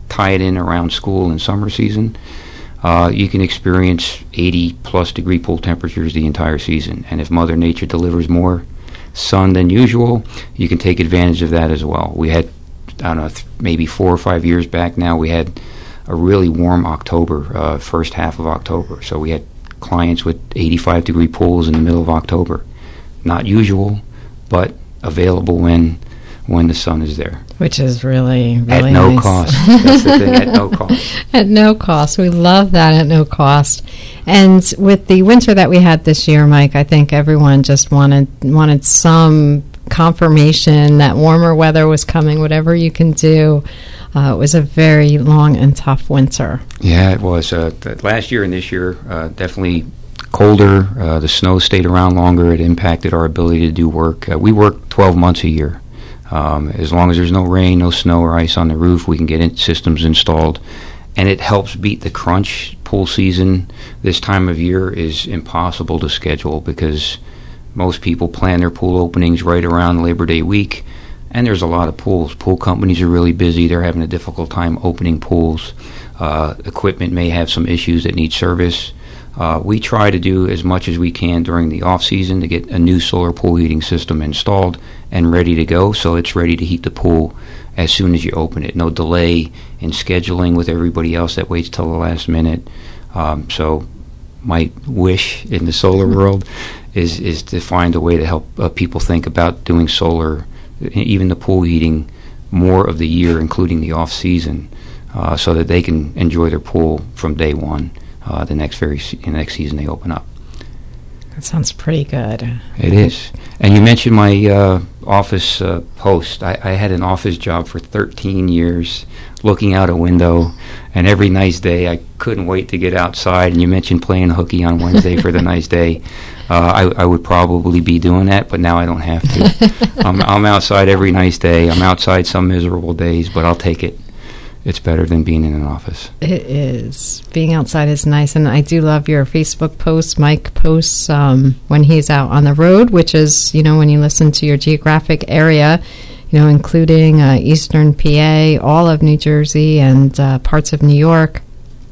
tie it in around school and summer season, uh, you can experience eighty plus degree pool temperatures the entire season. And if Mother Nature delivers more sun than usual, you can take advantage of that as well. We had, I don't know, th- maybe four or five years back now, we had a really warm October, uh, first half of October. So we had clients with eighty-five degree pools in the middle of October. Not usual, but available when when the sun is there. Which is really, really At no nice. cost. That's the thing, at no cost. At no cost. We love that, at no cost. And with the winter that we had this year, Mike, I think everyone just wanted wanted some confirmation that warmer weather was coming, whatever you can do. Uh, it was a very long and tough winter. Yeah, it was. Uh, th- last year and this year, uh, definitely colder. Uh, the snow stayed around longer. It impacted our ability to do work. Uh, we work twelve months a year. Um, as long as there's no rain, no snow or ice on the roof, we can get in systems installed. And it helps beat the crunch. Pool season this time of year is impossible to schedule because most people plan their pool openings right around Labor Day week. And there's a lot of pools. Pool companies are really busy. They're having a difficult time opening pools. Uh, equipment may have some issues that need service. Uh, we try to do as much as we can during the off season to get a new solar pool heating system installed and ready to go, so it's ready to heat the pool as soon as you open it. No delay in scheduling with everybody else that waits till the last minute. Um, so my wish in the solar world is is to find a way to help uh, people think about doing solar, even the pool heating, more of the year, including the off season, uh, so that they can enjoy their pool from day one. Uh, the next very se- next season they open up. That sounds pretty good. It is. And you mentioned my uh, office uh, post. I, I had an office job for thirteen years, looking out a window, and every nice day I couldn't wait to get outside. And you mentioned playing hooky on Wednesday for the nice day. Uh, I, I would probably be doing that, but now I don't have to. I'm, I'm outside every nice day. I'm outside some miserable days, but I'll take it. It's better than being in an office. It is. Being outside is nice, and I do love your Facebook posts. Mike posts um, when he's out on the road, which is, you know, when you listen to your geographic area, you know, including uh, eastern P A, all of New Jersey, and uh, parts of New York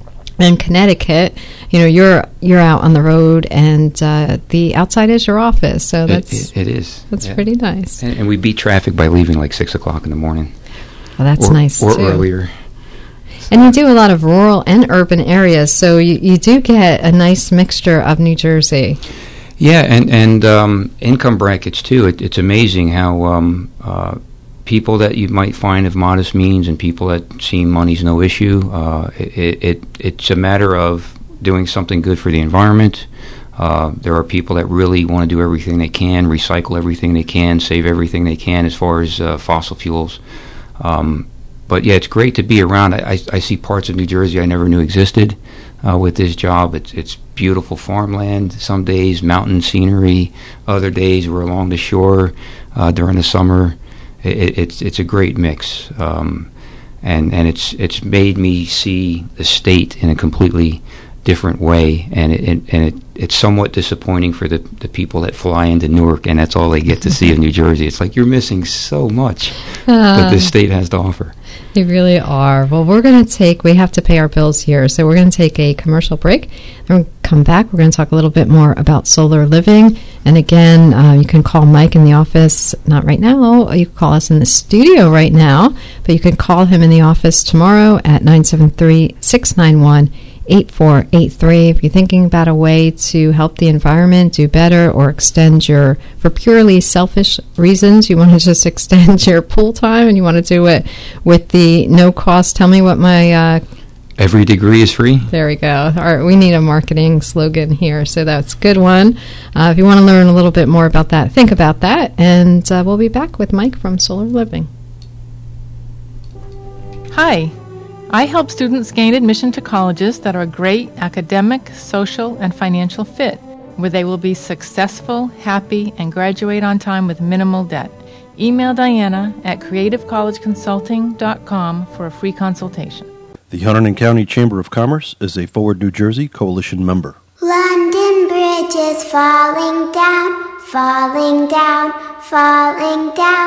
and Connecticut. You know, you're you're out on the road, and uh, the outside is your office. So that's it, it, it is. That's yeah. pretty nice. And, and we beat traffic by leaving like six o'clock in the morning. Well, that's or, nice or too. Or earlier. And you do a lot of rural and urban areas, so you, you do get a nice mixture of New Jersey. Yeah, and, and um, income brackets, too. It, it's amazing how um, uh, people that you might find of modest means and people that seem money's no issue, uh, it, it it's a matter of doing something good for the environment. Uh, there are people that really want to do everything they can, recycle everything they can, save everything they can as far as uh, fossil fuels. Um But yeah, it's great to be around. I, I, I see parts of New Jersey I never knew existed uh, with this job. It's it's beautiful farmland. Some days mountain scenery. Other days we're along the shore uh, during the summer. It, it's it's a great mix, um, and and it's it's made me see the state in a completely different way. And it, it and it it's somewhat disappointing for the the people that fly into Newark and that's all they get to see of New Jersey. It's like you're missing so much uh. that this state has to offer. You really are. Well, we're going to take, we have to pay our bills here, so we're going to take a commercial break. Then we'll come back. We're going to talk a little bit more about solar living. And again, uh, you can call Mike in the office, not right now. You can call us in the studio right now, but you can call him in the office tomorrow at nine seven three, six nine one, eight four eight three. If you're thinking about a way to help the environment do better or extend your, for purely selfish reasons, you want to just extend your pool time and you want to do it with the no cost. Tell me what my... Uh, Every degree is free. There we go. All right, we need a marketing slogan here, so that's a good one. Uh, if you want to learn a little bit more about that, think about that, and uh, we'll be back with Mike from Solar Living. Hi. I help students gain admission to colleges that are a great academic, social, and financial fit, where they will be successful, happy, and graduate on time with minimal debt. Email Diana at creative college consulting dot com for a free consultation. The Hunterdon County Chamber of Commerce is a Forward New Jersey Coalition member. London Bridge is falling down, falling down, falling down.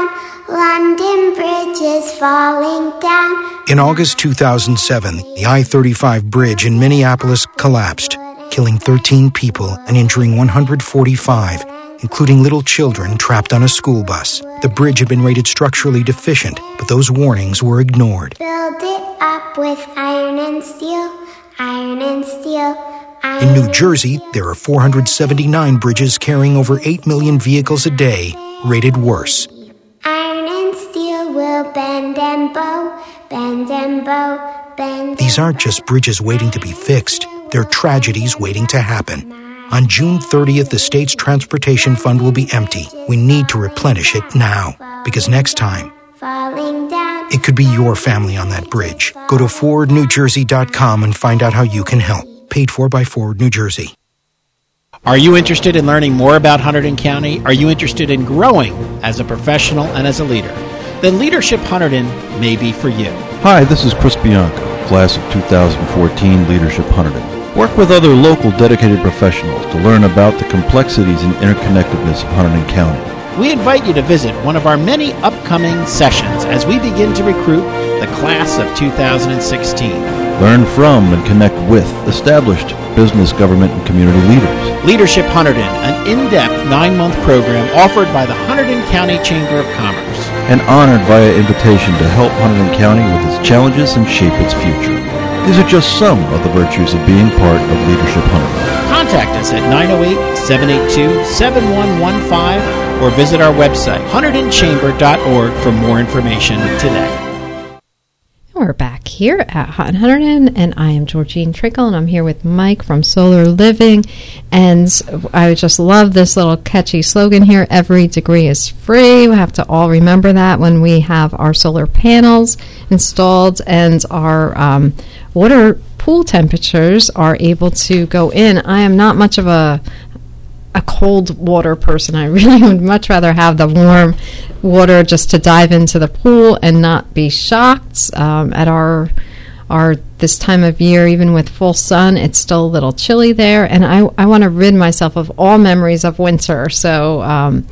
London Bridge is falling down. In August two thousand seven, the I thirty-five bridge in Minneapolis collapsed, killing thirteen people and injuring one hundred forty-five, including little children trapped on a school bus. The bridge had been rated structurally deficient, but those warnings were ignored. Build it up with iron and steel, iron and steel, iron. In New Jersey, there are four hundred seventy-nine bridges carrying over eight million vehicles a day, rated worse. Iron and steel will bend and bow, bend and bow, bend. These aren't just bridges waiting to be fixed. They're tragedies waiting to happen. On June thirtieth, the state's transportation fund will be empty. We need to replenish it now, because next time, falling down. It could be your family on that bridge. Go to forward new jersey dot com and find out how you can help. Paid for by Forward New Jersey. Are you interested in learning more about Hunterdon County? Are you interested in growing as a professional and as a leader? Then Leadership Hunterdon may be for you. Hi, this is Chris Bianco, class of two thousand fourteen Leadership Hunterdon. Work with other local dedicated professionals to learn about the complexities and interconnectedness of Hunterdon County. We invite you to visit one of our many upcoming sessions as we begin to recruit the class of two thousand sixteen. Learn from and connect with established business, government, and community leaders. Leadership Hunterdon, an in-depth nine-month program offered by the Hunterdon County Chamber of Commerce. And honored via invitation to help Hunterdon County with its challenges and shape its future. These are just some of the virtues of being part of Leadership Hunterdon. Contact us at nine oh eight, seven eight two, seven one one five or visit our website, hunterdon chamber dot org, for more information today. We're back here at Hot and Hunterdon, and I am Georgine Trickle, and I'm here with Mike from Solar Living. And I just love this little catchy slogan here, every degree is free. We have to all remember that when we have our solar panels installed and our um, water pool temperatures are able to go in. I am not much of a a cold water person. I really would much rather have the warm water just to dive into the pool and not be shocked. Um, at our our this time of year, even with full sun, it's still a little chilly there, and I, I want to rid myself of all memories of winter. So um,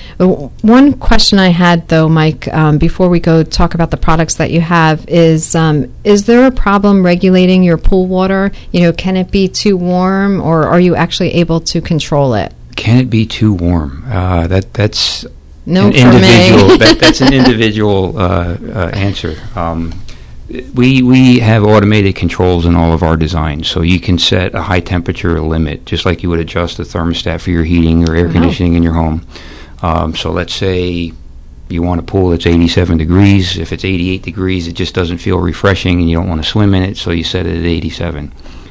one question I had, though, Mike, um, before we go talk about the products that you have, is um, is there a problem regulating your pool water? You know, can it be too warm, or are you actually able to control it? Can it be too warm? Uh, that that's no an individual. that, that's an individual uh, uh, answer. Um, we we have automated controls in all of our designs, so you can set a high temperature limit, just like you would adjust the thermostat for your heating or air Wow. conditioning in your home. Um, so let's say you want a pool that's eighty-seven degrees. If it's eighty-eight degrees, it just doesn't feel refreshing and you don't want to swim in it, so you set it at eighty-seven.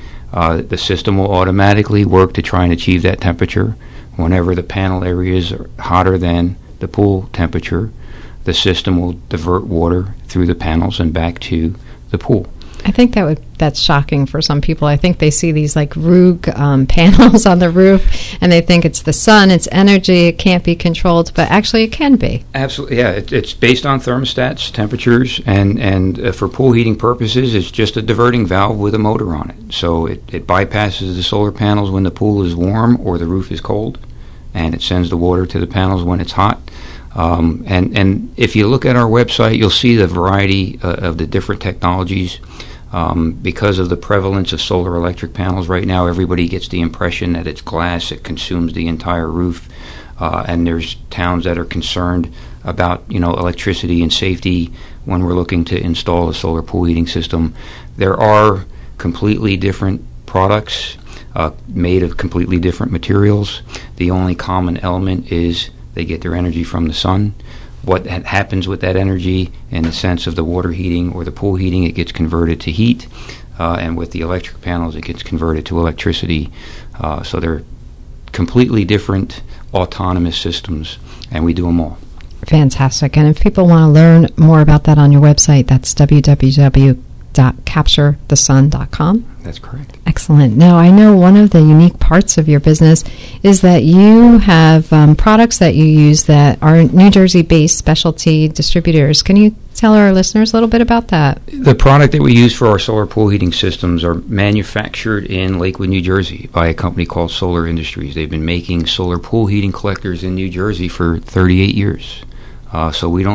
Uh, the system will automatically work to try and achieve that temperature. Whenever the panel areas are hotter than the pool temperature, the system will divert water through the panels and back to the pool. I think that would that's shocking for some people. I think they see these like Roog um, panels on the roof, and they think it's the sun, it's energy, it can't be controlled, but actually it can be. Absolutely, yeah. It, it's based on thermostats, temperatures, and and uh, for pool heating purposes, it's just a diverting valve with a motor on it. So it, it bypasses the solar panels when the pool is warm or the roof is cold, and it sends the water to the panels when it's hot. Um, and, and if you look at our website, you'll see the variety uh, of the different technologies. Um, because of the prevalence of solar electric panels right now, everybody gets the impression that it's glass, it consumes the entire roof, uh, and there's towns that are concerned about, you know, electricity and safety when we're looking to install a solar pool heating system. There are completely different products uh, made of completely different materials. The only common element is they get their energy from the sun. What ha- happens with that energy in the sense of the water heating or the pool heating, it gets converted to heat, uh, and with the electric panels, it gets converted to electricity. Uh, so they're completely different autonomous systems, and we do them all. Fantastic. And if people want to learn more about that on your website, that's w w w dot capture the sun dot com. That's correct. Excellent. Now, I know one of the unique parts of your business is that you have um, products that you use that are New Jersey-based specialty distributors. Can you tell our listeners a little bit about that? The product that we use for our solar pool heating systems are manufactured in Lakewood, New Jersey by a company called Solar Industries. They've been making solar pool heating collectors in New Jersey for thirty-eight years. Uh, so we don't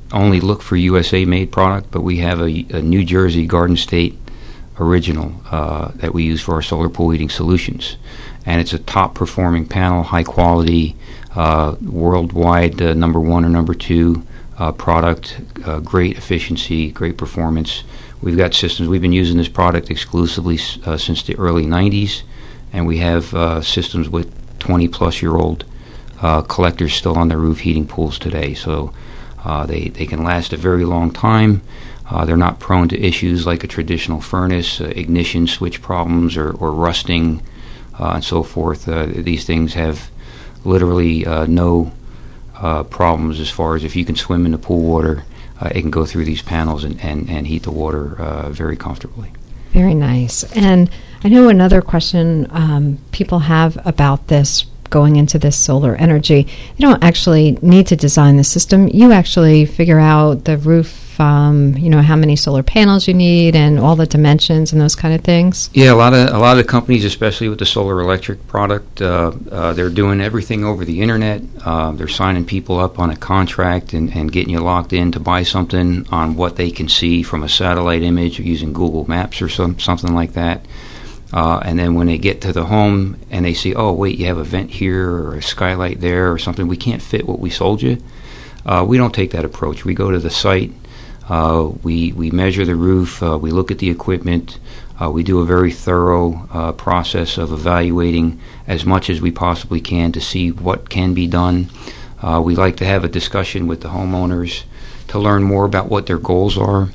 only look for U S A-made product, but we have a, a New Jersey Garden State original uh, that we use for our solar pool heating solutions. And it's a top-performing panel, high-quality, uh, worldwide uh, number one or number two uh, product, uh, great efficiency, great performance. We've got systems. We've been using this product exclusively uh, since the early nineties, and we have uh, systems with twenty-plus-year-old uh, collectors still on their roof heating pools today. So uh, they, they can last a very long time. Uh, they're not prone to issues like a traditional furnace, uh, ignition switch problems, or, or rusting, uh, and so forth. Uh, these things have literally uh, no uh, problems as far as if you can swim in the pool water, uh, it can go through these panels and, and, and heat the water uh, very comfortably. Very nice. And I know another question um, people have about this going into this solar energy, you don't actually need to design the system. You actually figure out the roof, um, you know, how many solar panels you need and all the dimensions and those kind of things. Yeah, a lot of a lot of companies, especially with the solar electric product, uh, uh, they're doing everything over the internet. Uh, they're signing people up on a contract and, and getting you locked in to buy something on what they can see from a satellite image or using Google Maps or some something like that. Uh, and then when they get to the home and they see, oh, wait, you have a vent here or a skylight there or something, we can't fit what we sold you. Uh, we don't take that approach. We go to the site, uh, we, we measure the roof, uh, we look at the equipment, uh, we do a very thorough uh, process of evaluating as much as we possibly can to see what can be done. Uh, we like to have a discussion with the homeowners to learn more about what their goals are.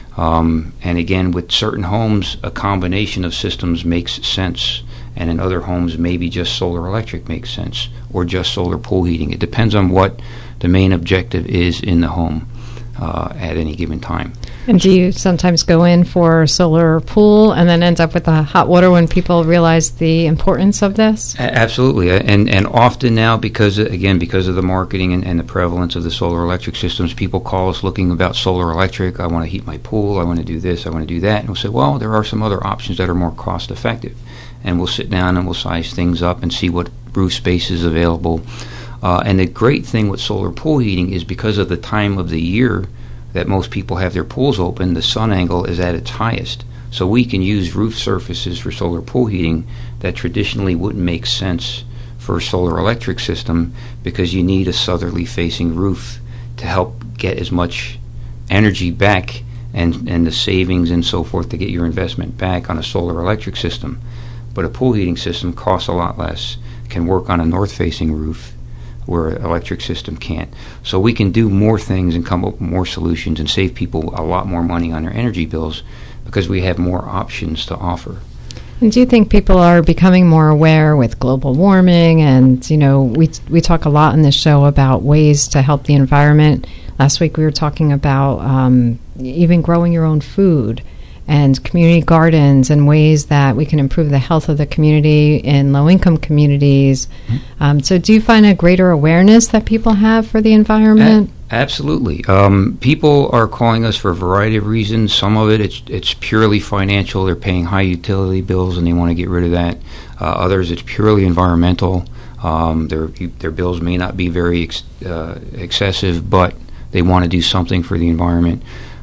Um, and again, with certain homes, a combination of systems makes sense, and in other homes, maybe just solar electric makes sense, or just solar pool heating. It depends on what the main objective is in the home uh, at any given time. And do you sometimes go in for solar pool and then end up with the hot water when people realize the importance of this? A- absolutely, and and often now, because again, because of the marketing and, and the prevalence of the solar electric systems, people call us looking about solar electric. I want to heat my pool. I want to do this. I want to do that. And we'll say, well, there are some other options that are more cost effective, and we'll sit down and we'll size things up and see what roof space is available. Uh, and the great thing with solar pool heating is because of the time of the year that most people have their pools open, the sun angle is at its highest. So we can use roof surfaces for solar pool heating that traditionally wouldn't make sense for a solar electric system, because you need a southerly facing roof to help get as much energy back and, and the savings and so forth to get your investment back on a solar electric system. But a pool heating system costs a lot less, can work on a north facing roof, where an electric system can't. So we can do more things and come up with more solutions and save people a lot more money on their energy bills because we have more options to offer. And do you think people are becoming more aware with global warming? And, you know, we we talk a lot in this show about ways to help the environment. Last week we were talking about um, even growing your own food and community gardens and ways that we can improve the health of the community in low-income communities. Mm-hmm. Um, so do you find a greater awareness that people have for the environment? A- absolutely. Um, people are calling us for a variety of reasons. Some of it, it's, it's purely financial. They're paying high utility bills and they want to get rid of that. Uh, others, it's purely environmental. Um, their, their bills may not be very ex- uh, excessive, but they want to do something for the environment.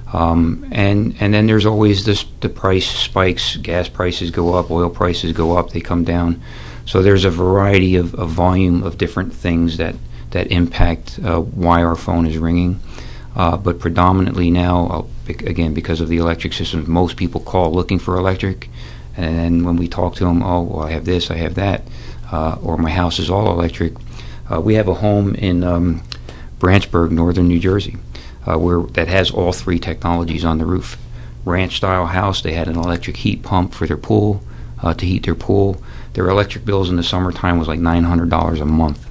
Um, and and then there's always this, the price spikes, gas prices go up, oil prices go up, they come down. So there's a variety of, of volume of different things that, that impact uh, why our phone is ringing. Uh, but predominantly now, uh, again, because of the electric systems, most people call looking for electric. And then when we talk to them, oh, well, I have this, I have that, uh, or my house is all electric. Uh, we have a home in um, Branchburg, northern New Jersey. Uh, where that has all three technologies on the roof. Ranch-style house, they had an electric heat pump for their pool, uh, to heat their pool. Their electric bills in the summertime was like nine hundred dollars a month.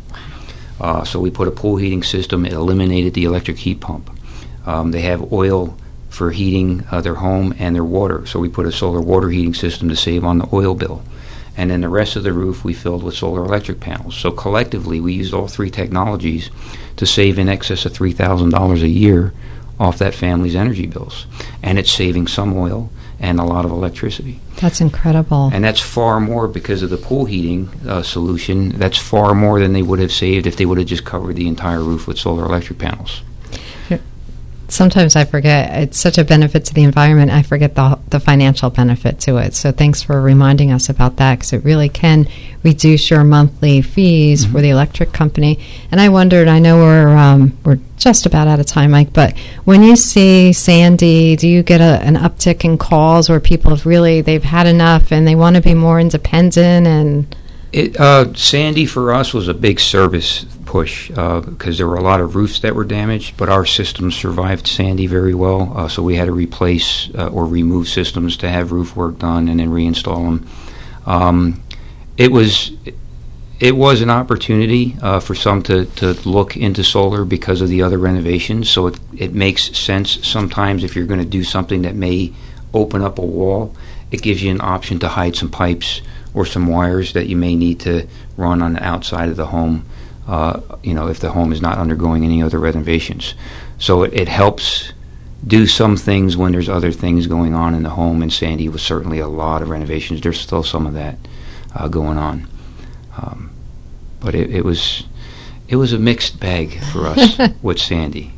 Uh, so we put a pool heating system, it eliminated the electric heat pump. Um, they have oil for heating uh, their home and their water, so we put a solar water heating system to save on the oil bill. And then the rest of the roof we filled with solar electric panels. So collectively, we used all three technologies to save in excess of three thousand dollars a year off that family's energy bills. And it's saving some oil and a lot of electricity. That's incredible. And that's far more because of the pool heating uh, solution. That's far more than they would have saved if they would have just covered the entire roof with solar electric panels. sometimes I forget. It's such a benefit to the environment. I forget the the financial benefit to it. So thanks for reminding us about that, because it really can reduce your monthly fees mm-hmm. for the electric company. And I wondered, I know we're um, we're just about out of time, Mike, but when you see Sandy, do you get a, an uptick in calls where people have really, they've had enough and they want to be more independent? And It, uh, Sandy for us was a big service push because uh, there were a lot of roofs that were damaged, but our systems survived Sandy very well, uh, so we had to replace uh, or remove systems to have roof work done and then reinstall them. Um, it was it was an opportunity uh, for some to, to look into solar because of the other renovations, so it, it makes sense sometimes if you're going to do something that may open up a wall. It gives you an option to hide some pipes or some wires that you may need to run on the outside of the home, uh, you know, if the home is not undergoing any other renovations. So it, it helps do some things when there's other things going on in the home, and Sandy was certainly a lot of renovations. There's still some of that uh, going on. Um, but it, it was it was a mixed bag for us with Sandy.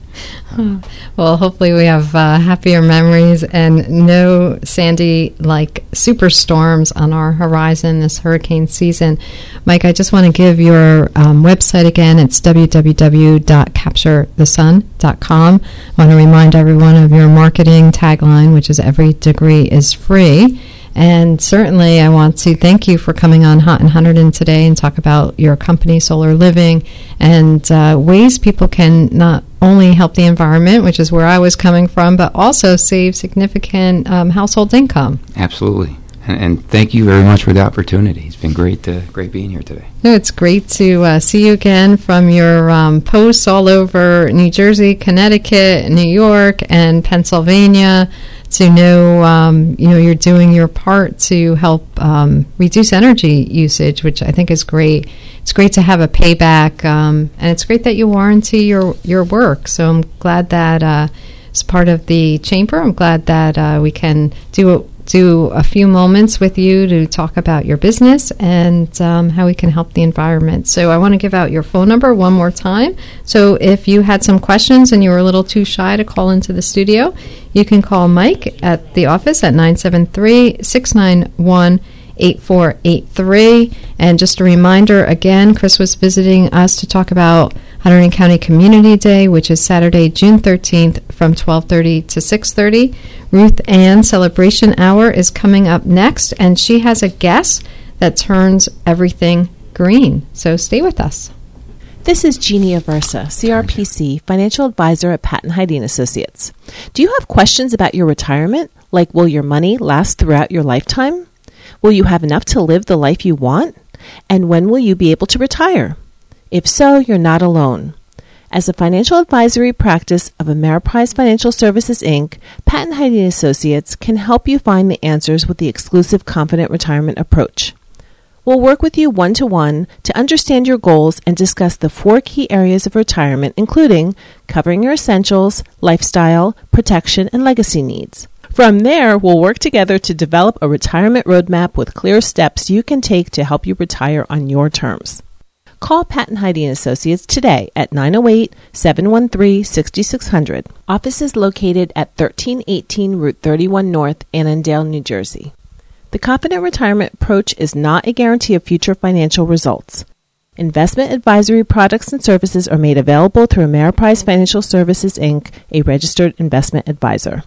Well, hopefully we have uh, happier memories and no Sandy-like superstorms on our horizon this hurricane season. Mike, I just want to give your um, website again. It's w w w dot capture the sun dot com. I want to remind everyone of your marketing tagline, which is every degree is free. And certainly I want to thank you for coming on Hot and Hunterdon today and talk about your company, Solar Living, and uh, ways people can not only help the environment, which is where I was coming from, but also save significant um, household income. Absolutely. And, and thank you very much for the opportunity. It's been great to, great being here today. No, it's great to uh, see you again from your um, posts all over New Jersey, Connecticut, New York, and Pennsylvania. To know, um, you know, you're doing your part to help um, reduce energy usage, which I think is great. It's great to have a payback, um, and it's great that you warranty your, your work. So I'm glad that uh, as part of the chamber, I'm glad that uh, we can do a, do a few moments with you to talk about your business and um, how we can help the environment. So I want to give out your phone number one more time. So if you had some questions and you were a little too shy to call into the studio, you can call Mike at the office at nine seven three, six nine one, eight four eight three. And just a reminder, again, Chris was visiting us to talk about Hunterdon County Community Day, which is Saturday, June thirteenth from twelve thirty to six thirty. Ruth Ann Celebration Hour is coming up next, and she has a guest that turns everything green. So stay with us. This is Jeannie Aversa, C R P C, Financial Advisor at Patton Heide and Associates. Do you have questions about your retirement, like will your money last throughout your lifetime? Will you have enough to live the life you want? And when will you be able to retire? If so, you're not alone. As a financial advisory practice of Ameriprise Financial Services, Incorporated, Patton Heide and Associates can help you find the answers with the exclusive Confident Retirement approach. We'll work with you one-to-one to understand your goals and discuss the four key areas of retirement, including covering your essentials, lifestyle, protection, and legacy needs. From there, we'll work together to develop a retirement roadmap with clear steps you can take to help you retire on your terms. Call Patton Heide and Associates today at nine oh eight, seven one three, six six zero zero. Office is located at thirteen eighteen Route thirty-one North, Annandale, New Jersey. The Confident Retirement approach is not a guarantee of future financial results. Investment advisory products and services are made available through Ameriprise Financial Services, Incorporated, a registered investment advisor.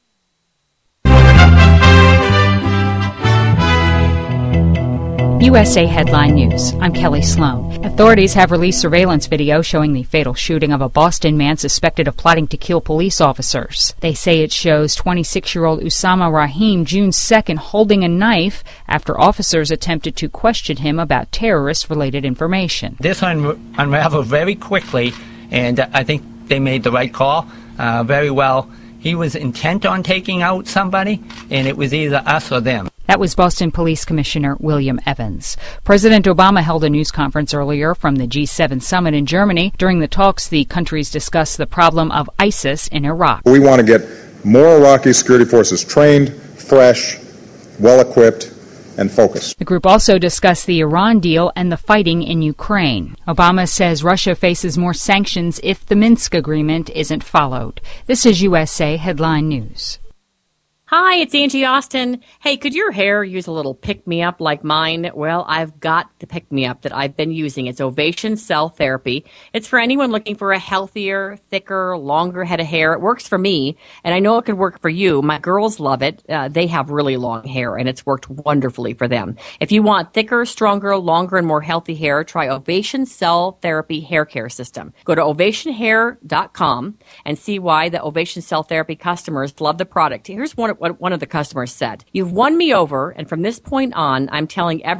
U S A Headline News. I'm Kelly Sloan. Authorities have released surveillance video showing the fatal shooting of a Boston man suspected of plotting to kill police officers. They say it shows twenty-six-year-old Usama Rahim June second holding a knife after officers attempted to question him about terrorist-related information. This un- unraveled very quickly, and I think they made the right call uh, very well. He was intent on taking out somebody, and it was either us or them. That was Boston Police Commissioner William Evans. President Obama held a news conference earlier from the G seven summit in Germany. During the talks, the countries discussed the problem of ISIS in Iraq. We want to get more Iraqi security forces trained, fresh, well-equipped, and focus. The group also discussed the Iran deal and the fighting in Ukraine. Obama says Russia faces more sanctions if the Minsk agreement isn't followed. This is U S A Headline News. Hi, it's Angie Austin. Hey, could your hair use a little pick-me-up like mine? Well, I've got the pick-me-up that I've been using. It's Ovation Cell Therapy. It's for anyone looking for a healthier, thicker, longer head of hair. It works for me, and I know it could work for you. My girls love it. Uh, they have really long hair, and it's worked wonderfully for them. If you want thicker, stronger, longer, and more healthy hair, try Ovation Cell Therapy Hair Care System. Go to ovation hair dot com and see why the Ovation Cell Therapy customers love the product. Here's one what one of the customers said. You've won me over, and from this point on, I'm telling everyone